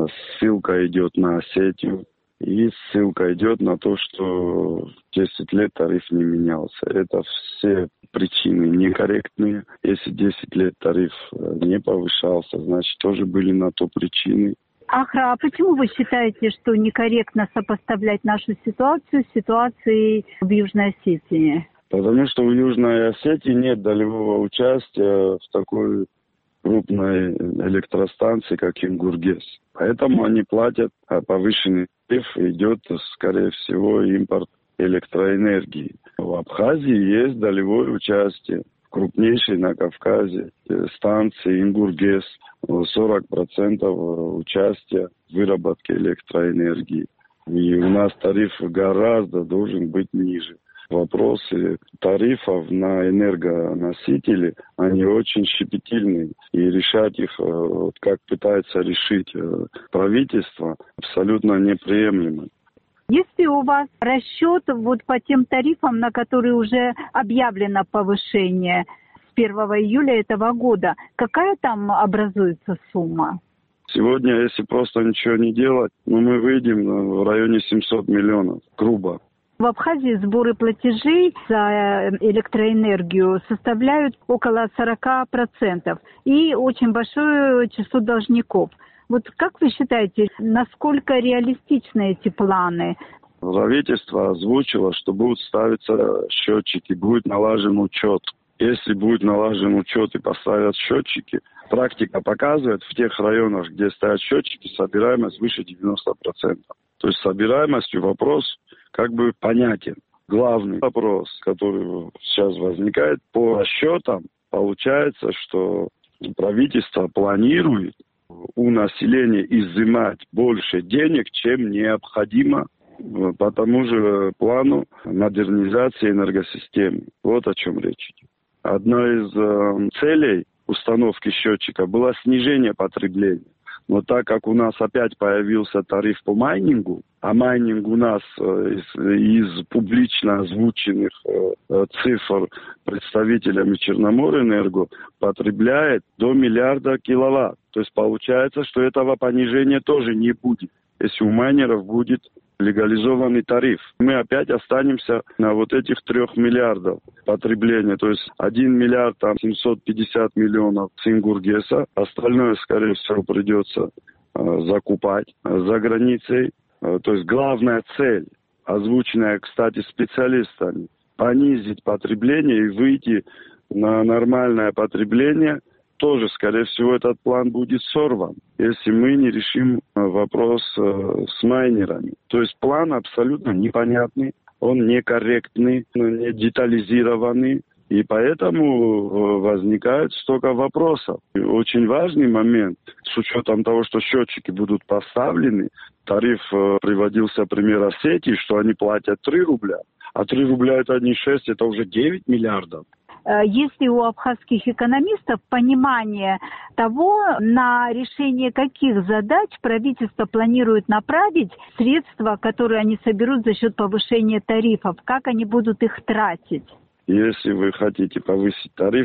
Ссылка идет на Осетию. И ссылка идет на то, что десять лет тариф не менялся. Это все причины некорректные. Если десять лет тариф не повышался, значит, тоже были на то причины. Ахра, а почему вы считаете, что некорректно сопоставлять нашу ситуацию с ситуацией в Южной Осетии? Потому что в Южной Осетии нет долевого участия в такой крупной электростанции, как Ингургес. Поэтому они платят, а повышенный тариф идет, скорее всего, импорт электроэнергии. В Абхазии есть долевое участие. Крупнейшей на Кавказе станции Ингургес, сорок процентов участия в выработке электроэнергии. И у нас тариф гораздо должен быть ниже. Вопросы тарифов на энергоносители, они очень щепетильные. И решать их, вот как пытается решить правительство, абсолютно неприемлемо. Если у вас расчет вот по тем тарифам, на которые уже объявлено повышение с первого июля этого года, какая там образуется сумма? Сегодня, если просто ничего не делать, ну, мы выйдем в районе семьсот миллионов, грубо. В Абхазии сборы платежей за электроэнергию составляют около сорок процентов и очень большое число должников. Вот как вы считаете, насколько реалистичны эти планы? Правительство озвучило, что будут ставиться счетчики, будет налажен учет. Если будет налажен учет и поставят счетчики, практика показывает, в тех районах, где стоят счетчики, собираемость выше девяноста процентов. То есть собираемостью вопрос как бы понятен. Главный вопрос, который сейчас возникает, по расчетам получается, что правительство планирует у населения изымать больше денег, чем необходимо по тому же плану модернизации энергосистемы. Вот о чем речь идет. Одна из э, целей установки счетчика было снижение потребления. Но так как у нас опять появился тариф по майнингу, а майнинг у нас э, из, из публично озвученных э, цифр представителями Черноморэнерго потребляет до миллиарда киловатт. То есть получается, что этого понижения тоже не будет, если у майнеров будет легализованный тариф. Мы опять останемся на вот этих трех миллиардов потребления. То есть один миллиард там семьсот пятьдесят миллионов с Ингургеса. Остальное, скорее всего, придется э, закупать э, за границей. Э, то есть главная цель, озвученная, кстати, специалистами, понизить потребление и выйти на нормальное потребление. Тоже, скорее всего, этот план будет сорван, если мы не решим вопрос э, с майнерами. То есть план абсолютно непонятный, он некорректный, не детализированный, и поэтому возникает столько вопросов. И очень важный момент, с учетом того, что счетчики будут поставлены, тариф э, приводился пример Осетии, что они платят три рубля, а три рубля это не шесть, это уже девять миллиардов. Есть ли у абхазских экономистов понимание того, на решение каких задач правительство планирует направить средства, которые они соберут за счет повышения тарифов? Как они будут их тратить? Если вы хотите повысить тарифы,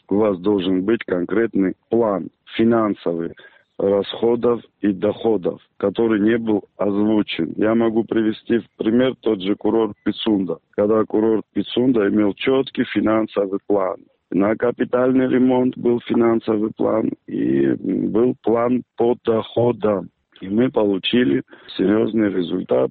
у вас должен быть конкретный план финансовый, расходов и доходов, который не был озвучен. Я могу привести в пример тот же курорт Пицунда. Когда курорт Пицунда имел четкий финансовый план. На капитальный ремонт был финансовый план и был план по доходам. И мы получили серьезный результат.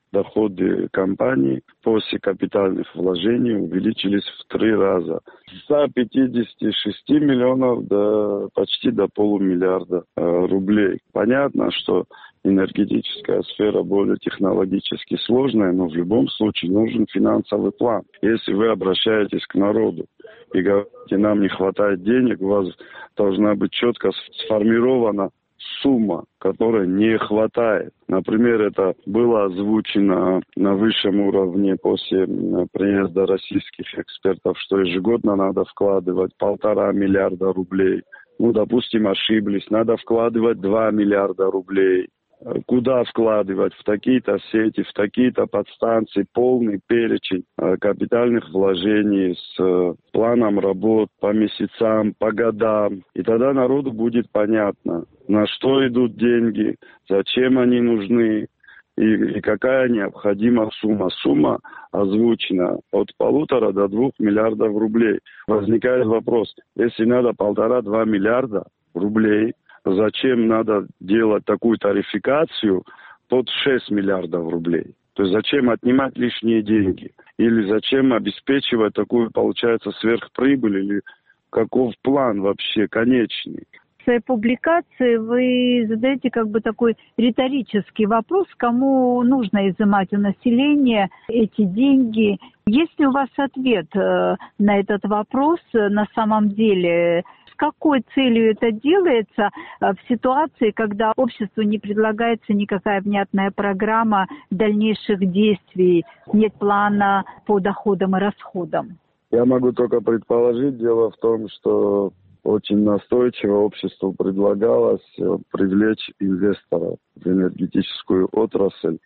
Доходы компании после капитальных вложений увеличились в три раза. С ста пятидесяти шести миллионов до почти до полумиллиарда э, рублей. Понятно, что энергетическая сфера более технологически сложная, но в любом случае нужен финансовый план. Если вы обращаетесь к народу и говорите, нам не хватает денег, у вас должна быть четко сформирована сумма, которой не хватает. Например, это было озвучено на высшем уровне после приезда российских экспертов, что ежегодно надо вкладывать полтора миллиарда рублей. Ну, допустим, ошиблись, надо вкладывать два миллиарда рублей. Куда вкладывать? В такие-то сети, в такие-то подстанции, полный перечень капитальных вложений с планом работ по месяцам, по годам. И тогда народу будет понятно, на что идут деньги, зачем они нужны и, и какая необходима сумма. Сумма озвучена от полутора до двух миллиардов рублей. Возникает вопрос, если надо полтора-два миллиарда рублей, зачем надо делать такую тарификацию под шесть миллиардов рублей? То есть зачем отнимать лишние деньги? Или зачем обеспечивать такую, получается, сверхприбыль? Или каков план вообще конечный? В своей публикации вы задаете как бы такой риторический вопрос, кому нужно изымать у населения эти деньги. Есть ли у вас ответ на этот вопрос на самом деле? С какой целью это делается в ситуации, когда обществу не предлагается никакая внятная программа дальнейших действий, нет плана по доходам и расходам? Я могу только предположить. Дело в том, что очень настойчиво обществу предлагалось привлечь инвесторов в энергетическую отрасль.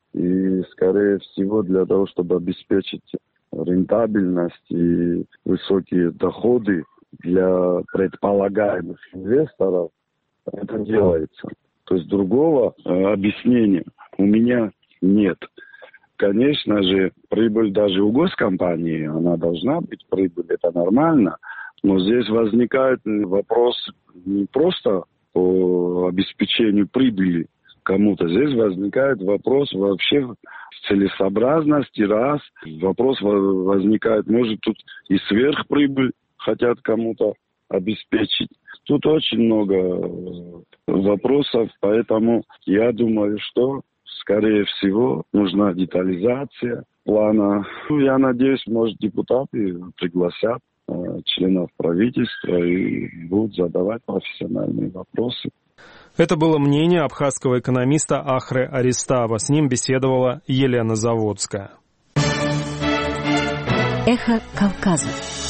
И, скорее всего, для того, чтобы обеспечить рентабельность и высокие доходы для предполагаемых инвесторов, это делается. То есть другого э, объяснения у меня нет. Конечно же, прибыль даже у госкомпании, она должна быть прибыль, это нормально. Но здесь возникает вопрос не просто по обеспечению прибыли кому-то. Здесь возникает вопрос вообще целесообразности, раз. Вопрос возникает, может, тут и сверхприбыль хотят кому-то обеспечить. Тут очень много вопросов, поэтому я думаю, что, скорее всего, нужна детализация плана. Ну, я надеюсь, может, депутаты пригласят э, членов правительства и будут задавать профессиональные вопросы. Это было мнение абхазского экономиста Ахры Аристава. С ним беседовала Елена Заводская. Эхо Кавказа.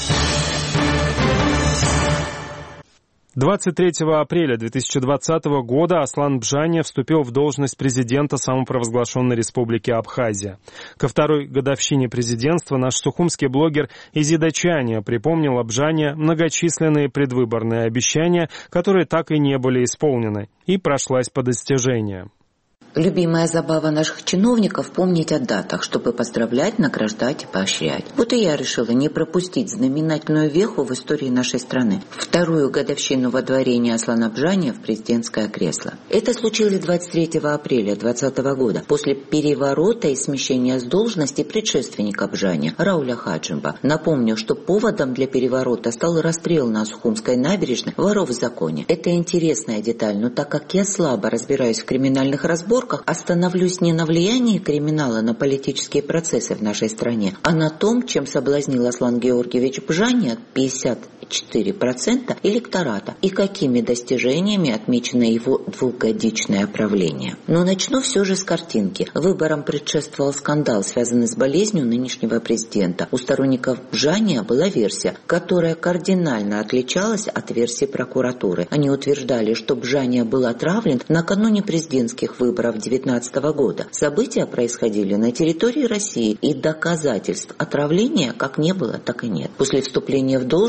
двадцать третьего апреля две тысячи двадцатого года Аслан Бжания вступил в должность президента самопровозглашенной республики Абхазия. Ко второй годовщине президентства наш сухумский блогер Изида Чаня припомнил Бжания многочисленные предвыборные обещания, которые так и не были исполнены, и прошлась по достижениям. Любимая забава наших чиновников — помнить о датах, чтобы поздравлять, награждать и поощрять. Вот и я решила не пропустить знаменательную веху в истории нашей страны. Вторую годовщину водворения Аслана Бжания в президентское кресло. Это случилось двадцать третьего апреля двадцатого года, после переворота и смещения с должности предшественника Бжания, Рауля Хаджимба. Напомню, что поводом для переворота стал расстрел на Сухумской набережной воров в законе. Это интересная деталь, но так как я слабо разбираюсь в криминальных разборках, остановлюсь не на влиянии криминала на политические процессы в нашей стране, а на том, чем соблазнил Аслан Георгиевич Бжания пятьдесят четыре процента электората и какими достижениями отмечено его двухгодичное правление. Но начну все же с картинки. Выборам предшествовал скандал, связанный с болезнью нынешнего президента. У сторонников Бжания была версия, которая кардинально отличалась от версии прокуратуры. Они утверждали, что Бжания был отравлен накануне президентских выборов две тысячи девятнадцатого года. События происходили на территории России, и доказательств отравления как не было, так и нет. После вступления в должность из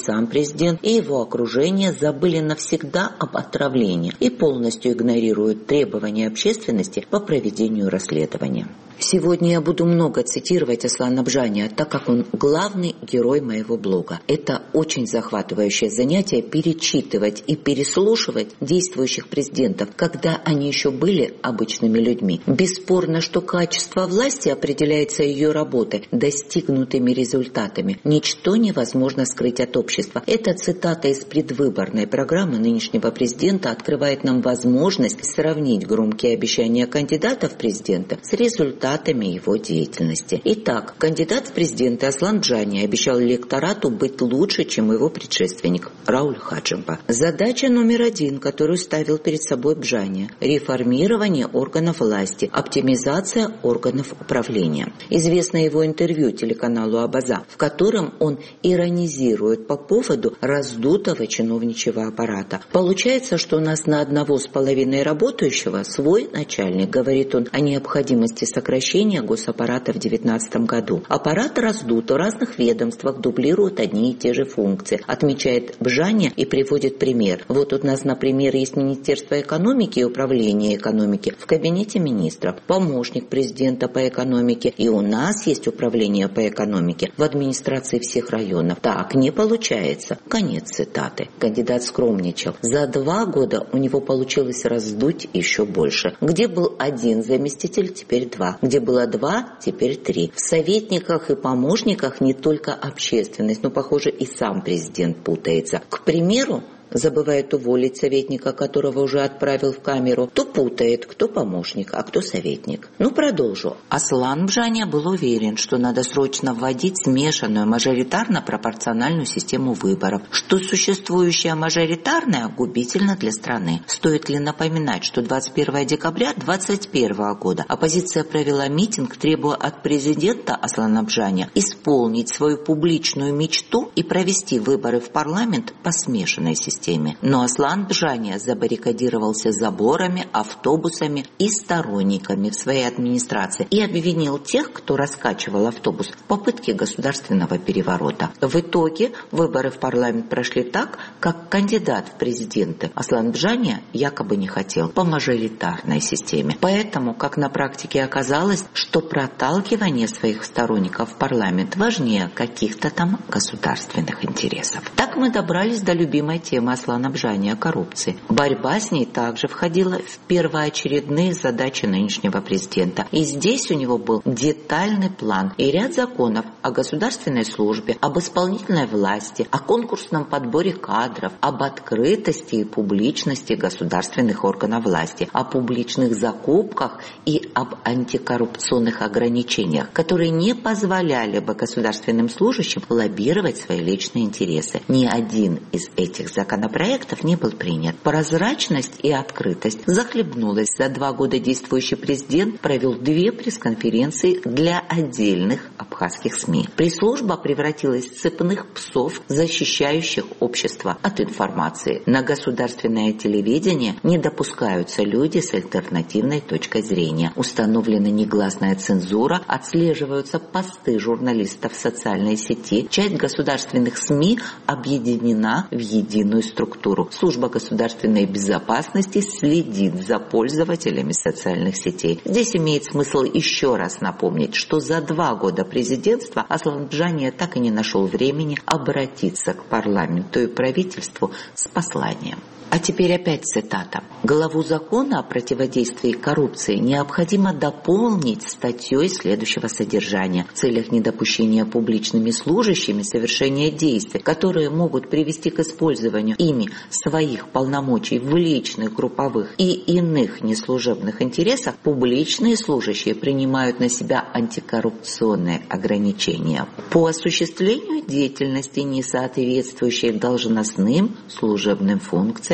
сам президент, и его окружение забыли навсегда об отравлении и полностью игнорируют требования общественности по проведению расследования. Сегодня я буду много цитировать Аслана Бжания, так как он главный герой моего блога. Это очень захватывающее занятие перечитывать и переслушивать действующих президентов, когда они еще были обычными людьми. Бесспорно, что качество власти определяется ее работой, достигнутыми результатами. Ничто невозможно скрыть от общества. Эта цитата из предвыборной программы нынешнего президента открывает нам возможность сравнить громкие обещания кандидатов в президенты с результатами его деятельности. Итак, кандидат в президенты Аслан Бжания обещал электорату быть лучше, чем его предшественник Рауль Хаджимба. Задача номер один, которую ставил перед собой Бжания – реформирование органов власти, оптимизация органов управления. Известно его интервью телеканалу Абаза, в котором он иронизирует по поводу раздутого чиновничьего аппарата. Получается, что у нас на одного с половиной работающего свой начальник, говорит он о необходимости сокращения госаппарата в две тысячи девятнадцатом году. Аппарат раздут, в разных ведомствах дублируют одни и те же функции, отмечает Бжания и приводит пример. Вот у нас, например, есть Министерство экономики и управления экономики в кабинете министров, помощник президента по экономике, и у нас есть управление по экономике в администрации всех районов. Так не получается. Конец цитаты. Кандидат скромничал. За два года у него получилось раздуть еще больше. Где был один заместитель, теперь два. Где было два, теперь три. В советниках и помощниках не только общественность, но, похоже, и сам президент путается. К примеру, забывает уволить советника, которого уже отправил в камеру, то путает, кто помощник, а кто советник. Ну, продолжу. Аслан Бжания был уверен, что надо срочно вводить смешанную мажоритарно-пропорциональную систему выборов, что существующая мажоритарная губительна для страны. Стоит ли напоминать, что двадцать первого декабря две тысячи двадцать первого года оппозиция провела митинг, требуя от президента Аслана Бжания исполнить свою публичную мечту и провести выборы в парламент по смешанной системе. Но Аслан Бжания забаррикадировался заборами, автобусами и сторонниками в своей администрации и обвинил тех, кто раскачивал автобус, в попытке государственного переворота. В итоге выборы в парламент прошли так, как кандидат в президенты Аслан Бжания якобы не хотел, по мажоритарной системе. Поэтому, как на практике оказалось, что проталкивание своих сторонников в парламент важнее каких-то там государственных интересов. Так мы добрались до любимой темы Аслана Бжания о коррупции. Борьба с ней также входила в первоочередные задачи нынешнего президента. И здесь у него был детальный план и ряд законов о государственной службе, об исполнительной власти, о конкурсном подборе кадров, об открытости и публичности государственных органов власти, о публичных закупках и об антикоррупционных ограничениях, которые не позволяли бы государственным служащим лоббировать свои личные интересы. Ни один из этих законопроектов не был принят. Прозрачность и открытость захлебнулась. За два года действующий президент провел две пресс-конференции для отдельных абхазских СМИ. Пресс-служба превратилась в цепных псов, защищающих общество от информации. На государственное телевидение не допускаются люди с альтернативной точкой зрения. Установлена негласная цензура, отслеживаются посты журналистов в социальной сети. Часть государственных СМИ объединена в единую структуру. Служба государственной безопасности следит за пользователями социальных сетей. Здесь имеет смысл еще раз напомнить, что за два года президентства Аслан Бжания так и не нашел времени обратиться к парламенту и правительству с посланием. А теперь опять цитата. Главу закона о противодействии коррупции необходимо дополнить статьей следующего содержания в целях недопущения публичными служащими совершения действий, которые могут привести к использованию ими своих полномочий в личных, групповых и иных неслужебных интересах. Публичные служащие принимают на себя антикоррупционные ограничения по осуществлению деятельности, не соответствующей должностным служебным функциям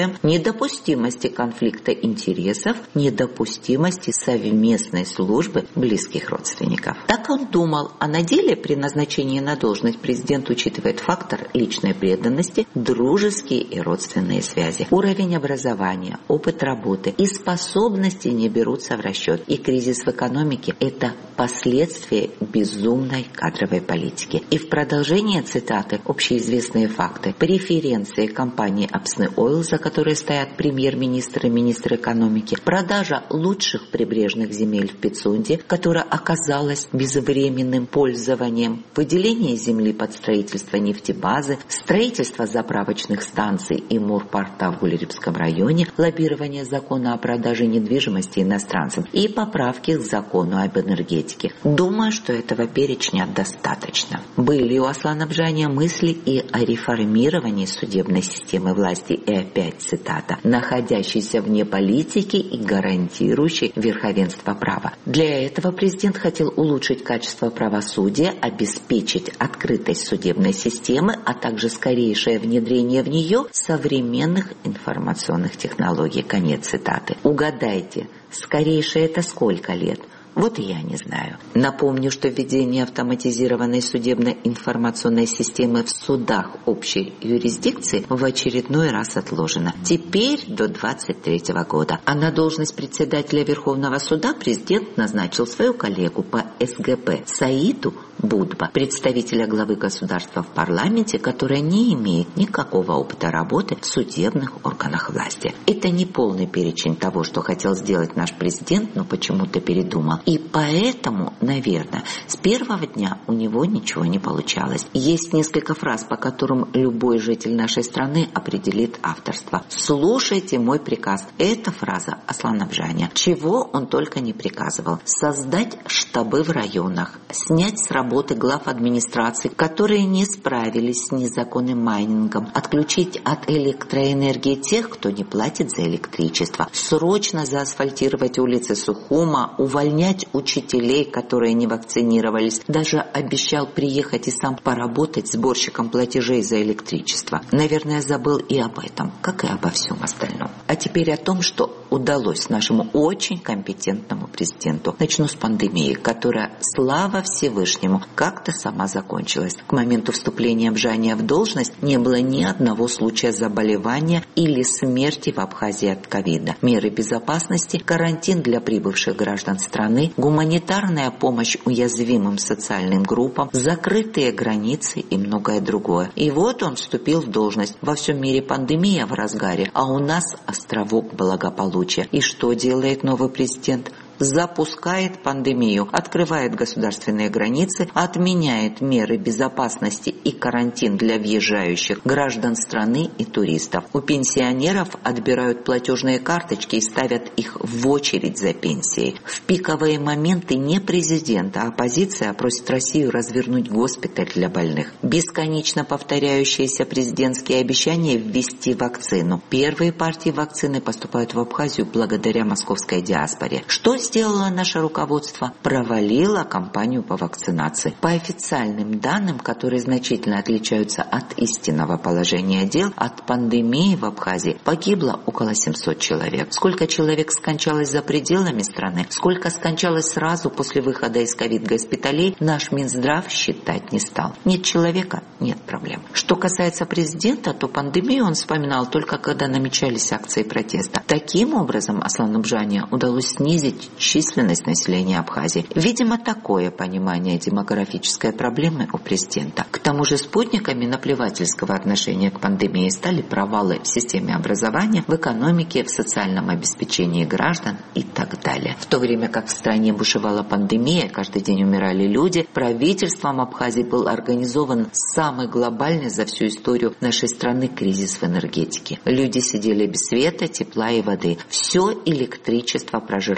работаем, недопустимости конфликта интересов, недопустимости совместной службы близких родственников. Так он думал, а на деле при назначении на должность президент учитывает фактор личной преданности, дружеские и родственные связи, уровень образования, опыт работы и способности не берутся в расчет. И кризис в экономике – это последствия безумной кадровой политики. И в продолжение цитаты общеизвестные факты. Преференции компании Апсны Ойл, за которые стоят премьер-министр и министр экономики, продажа лучших прибрежных земель в Пицунде, которая оказалась безвременным пользованием, выделение земли под строительство нефтебазы, строительство заправочных станций и морпорта в Гулеребском районе, лоббирование закона о продаже недвижимости иностранцам и поправки к закону об энергетике. Думаю, что этого перечня достаточно. Были у Аслана Бжания мысли и о реформировании судебной системы власти, и опять цитата, находящейся вне политики и гарантирующей верховенство права. Для этого президент хотел улучшить качество правосудия, обеспечить открытость судебной системы, а также скорейшее внедрение в нее современных информационных технологий. Конец цитаты. Угадайте, скорейшее это сколько лет? Вот и я не знаю. Напомню, что введение автоматизированной судебной информационной системы в судах общей юрисдикции в очередной раз отложено. Теперь до двадцать третьего года. А на должность председателя Верховного суда президент назначил свою коллегу по эс гэ пэ Саиду Будба, представителя главы государства в парламенте, которая не имеет никакого опыта работы в судебных органах власти. Это не полный перечень того, что хотел сделать наш президент, но почему-то передумал. И поэтому, наверное, с первого дня у него ничего не получалось. Есть несколько фраз, по которым любой житель нашей страны определит авторство. «Слушайте мой приказ». Это фраза Аслана Бжания. Чего он только не приказывал. Создать штабы в районах, снять с работы глав администрации, которые не справились с незаконным майнингом, отключить от электроэнергии тех, кто не платит за электричество, срочно заасфальтировать улицы Сухума, увольнять учителей, которые не вакцинировались, даже обещал приехать и сам поработать сборщиком платежей за электричество. Наверное, забыл и об этом, как и обо всем остальном. А теперь о том, что удалось нашему очень компетентному президенту. Начну с пандемии, которая, слава Всевышнему, как-то сама закончилась. К моменту вступления Бжания в должность не было ни одного случая заболевания или смерти в Абхазии от ковида. Меры безопасности, карантин для прибывших граждан страны, гуманитарная помощь уязвимым социальным группам, закрытые границы и многое другое. И вот он вступил в должность. Во всем мире пандемия в разгаре, а у нас островок благополучия. И что делает новый президент? Запускает пандемию, открывает государственные границы, отменяет меры безопасности и карантин для въезжающих граждан страны и туристов. У пенсионеров отбирают платежные карточки и ставят их в очередь за пенсией. В пиковые моменты не президент, а оппозиция просит Россию развернуть госпиталь для больных. Бесконечно повторяющиеся президентские обещания ввести вакцину. Первые партии вакцины поступают в Абхазию благодаря московской диаспоре. Что сделало наше руководство? Провалило кампанию по вакцинации. По официальным данным, которые значительно отличаются от истинного положения дел, от пандемии в Абхазии погибло около семьсот человек. Сколько человек скончалось за пределами страны, сколько скончалось сразу после выхода из ковид-госпиталей, наш Минздрав считать не стал. Нет человека – нет проблем. Что касается президента, то пандемию он вспоминал только когда намечались акции протеста. Таким образом, Аслану Бжания удалось снизить численность населения Абхазии. Видимо, такое понимание демографической проблемы у президента. К тому же спутниками наплевательского отношения к пандемии стали провалы в системе образования, в экономике, в социальном обеспечении граждан и так далее. В то время как в стране бушевала пандемия, каждый день умирали люди, правительством Абхазии был организован самый глобальный за всю историю нашей страны кризис в энергетике. Люди сидели без света, тепла и воды. Все электричество прожирали майнинги.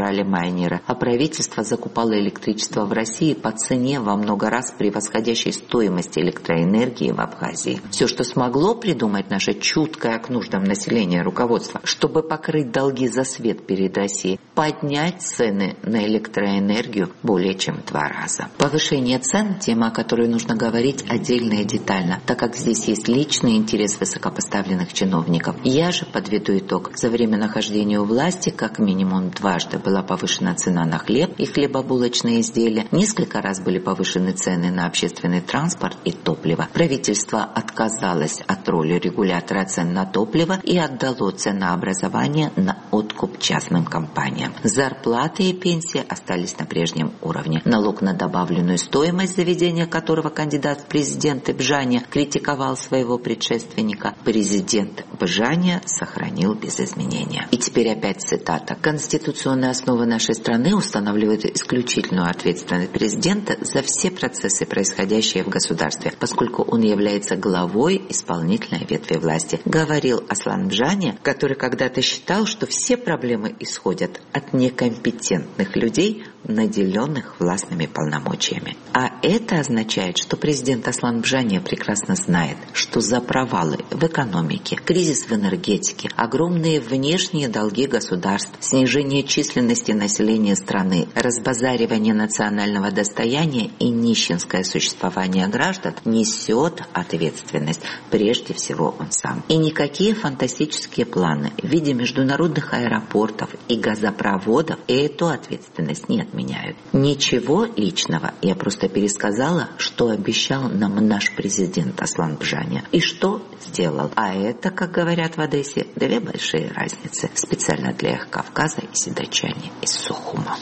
лайнеры, а правительство закупало электричество в России по цене во много раз превосходящей стоимости электроэнергии в Абхазии. Все, что смогло придумать наше чуткое к нуждам населения руководство, чтобы покрыть долги за свет перед Россией, поднять цены на электроэнергию более чем в два раза. Повышение цен – тема, о которой нужно говорить отдельно и детально, так как здесь есть личный интерес высокопоставленных чиновников. Я же подведу итог. За время нахождения у власти как минимум дважды была повышена цена на хлеб и хлебобулочные изделия, несколько раз были повышены цены на общественный транспорт и топливо. Правительство отказалось от роли регулятора цен на топливо и отдало ценообразование на откуп частным компаниям. Зарплаты и пенсии остались на прежнем уровне. Налог на добавленную стоимость, заведения которого кандидат в президенты Бжаня критиковал своего предшественника, президент Бжаня сохранил без изменения. И теперь опять цитата. Конституционная основа нашей страны устанавливает исключительную ответственность президента за все процессы, происходящие в государстве, поскольку он является главой исполнительной ветви власти, говорил Аслан Бжаня, который когда-то считал, что все проблемы исходят от некомпетентных людей, наделенных властными полномочиями. А это означает, что президент Аслан Бжаня прекрасно знает, что за провалы в экономике, кризис в энергетике, огромные внешние долги государств, снижение численности населения страны, разбазаривание национального достояния и нищенское существование граждан несет ответственность прежде всего он сам. И никакие фантастические планы в виде международных аэропортов и газопроводов эту ответственность не отменяют. Ничего личного, я просто пересказала, что обещал нам наш президент Аслан Бжаня и что сделал. А это, как говорят в Одессе, две большие разницы. Специально для Эхо Кавказа и седочане из Сухума.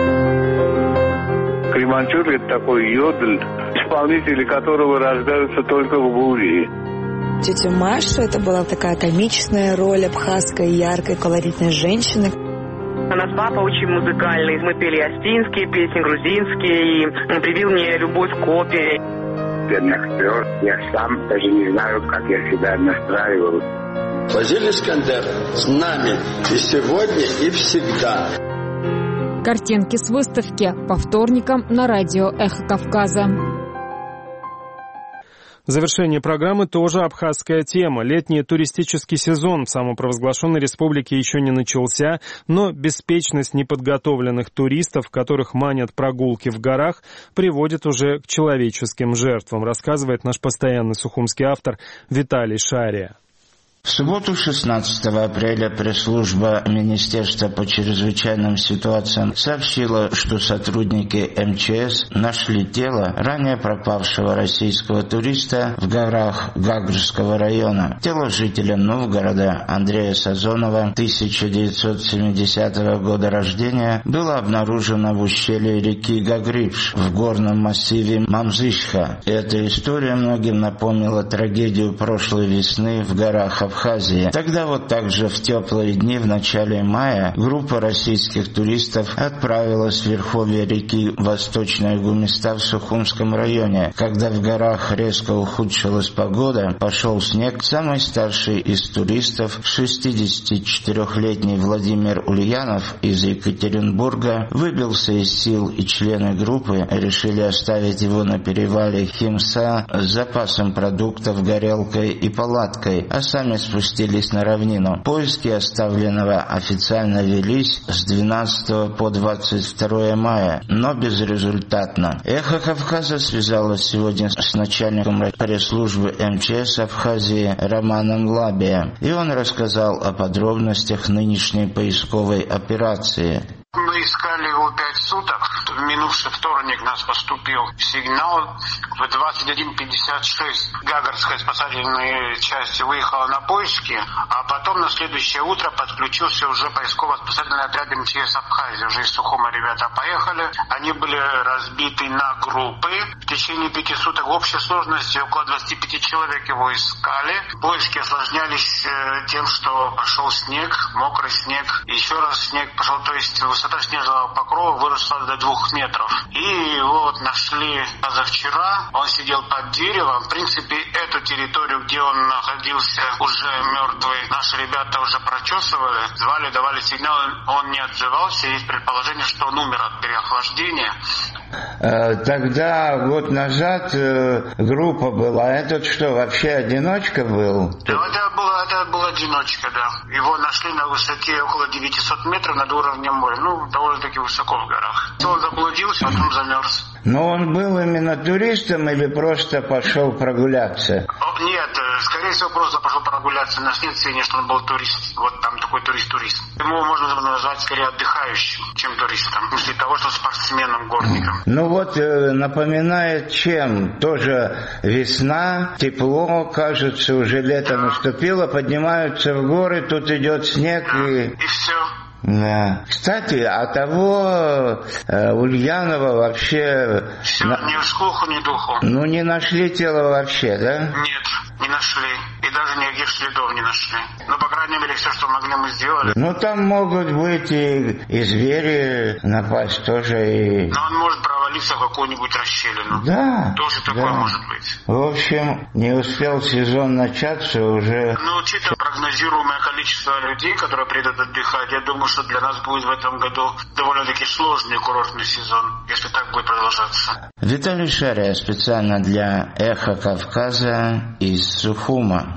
Креманчур — это такой йодль, исполнители которого рождаются только в Гурии. Тетя Маша — это была такая комичная роль абхазской, яркой, колоритной женщины. У нас папа очень музыкальный. Мы пели астинские песни, грузинские, и он привил мне любовь к опере. Актер, я сам даже не знаю, как я себя настраивал. Василий Искандер с нами и сегодня, и всегда. Картинки с выставки по вторникам на радио «Эхо Кавказа». В завершение программы тоже абхазская тема. Летний туристический сезон в самопровозглашенной республике еще не начался, но беспечность неподготовленных туристов, которых манят прогулки в горах, приводит уже к человеческим жертвам, рассказывает наш постоянный сухумский автор Виталий Шария. В субботу, шестнадцатого апреля, пресс-служба Министерства по чрезвычайным ситуациям сообщила, что сотрудники эм че эс нашли тело ранее пропавшего российского туриста в горах Гагрского района. Тело жителя Новгорода Андрея Сазонова, тысяча девятьсот семидесятого года рождения, было обнаружено в ущелье реки Гагрипш в горном массиве Мамзышха. Эта история многим напомнила трагедию прошлой весны в горах Абхазии. Тогда вот также в теплые дни в начале мая группа российских туристов отправилась в верховье реки Восточная Гумиста в Сухумском районе. Когда в горах резко ухудшилась погода, пошел снег, самый старший из туристов, шестидесятичетырёхлетний Владимир Ульянов из Екатеринбурга, выбился из сил, и члены группы решили оставить его на перевале Химса с запасом продуктов, горелкой и палаткой, а сами спустились на равнину. Поиски оставленного официально велись с двенадцатого по двадцать второе мая, но безрезультатно. Эхо Кавказа связалось сегодня с начальником пресс-службы эм че эс Абхазии Романом Лабия, и он рассказал о подробностях нынешней поисковой операции. Мы искали его пять суток. В минувший вторник нас поступил сигнал. В двадцать один пятьдесят шесть Гагарская спасательная часть выехала на поиски, а потом на следующее утро подключился уже поисково-спасательный отряд эм че эс Абхазии. Уже из Сухума ребята поехали. Они были разбиты на группы. В течение пяти суток в общей сложности около двадцати пяти человек его искали. Поиски осложнялись тем, что пошел снег, мокрый снег. Еще раз снег пошел, то есть высота снежного покрова выросла до двух двух метров. И его вот нашли позавчера. Он сидел под деревом. В принципе, эту территорию, где он находился, уже мертвый, наши ребята уже прочесывали. Звали, давали сигнал, он не отзывался. Есть предположение, что он умер от переохлаждения. Тогда, год назад, группа была. Этот что, вообще одиночка был? Да, это был, это был одиночка, да. Его нашли на высоте около девятисот метров над уровнем моря. Ну, довольно-таки высоко в горах. Он заблудился, потом замерз. Но он был именно туристом или просто пошел прогуляться? О, нет, скорее всего, просто пошел прогуляться. У нас нет сведения, что он был турист. Вот там такой турист-турист. Его можно назвать скорее отдыхающим, чем туристом. После того, что спортсменом, горником. Ну вот, напоминает чем? Тоже весна, тепло, кажется, уже лето да. наступило, поднимаются в горы, тут идет снег да. и... И все. Да. Кстати, а того э, Ульянова вообще... Все, на... ни слуху, ни духу. Ну, не нашли тело вообще, да? Нет, не нашли. И даже никаких следов не нашли. Ну, по крайней мере, все, что могли, мы сделали. Ну, там могут быть и, и звери напасть тоже. И... Но он может провалиться в какую-нибудь расщелину. Да. Тоже такое да. может быть. В общем, не успел сезон начаться уже... Ну, учитывая прогнозируемое количество людей, которые придут отдыхать, я думаю, что для нас будет в этом году довольно-таки сложный курортный сезон, если так будет продолжаться. Виталий Шария специально для «Эхо Кавказа» из Сухума.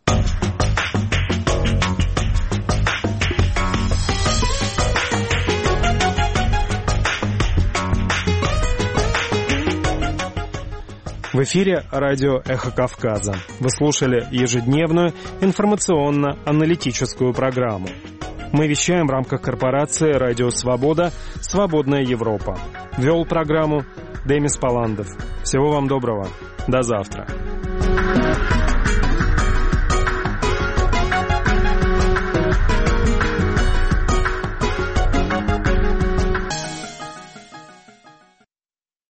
В эфире радио «Эхо Кавказа». Вы слушали ежедневную информационно-аналитическую программу. Мы вещаем в рамках корпорации «Радио Свобода. Свободная Европа». Вел программу Демис Паландов. Всего вам доброго. До завтра.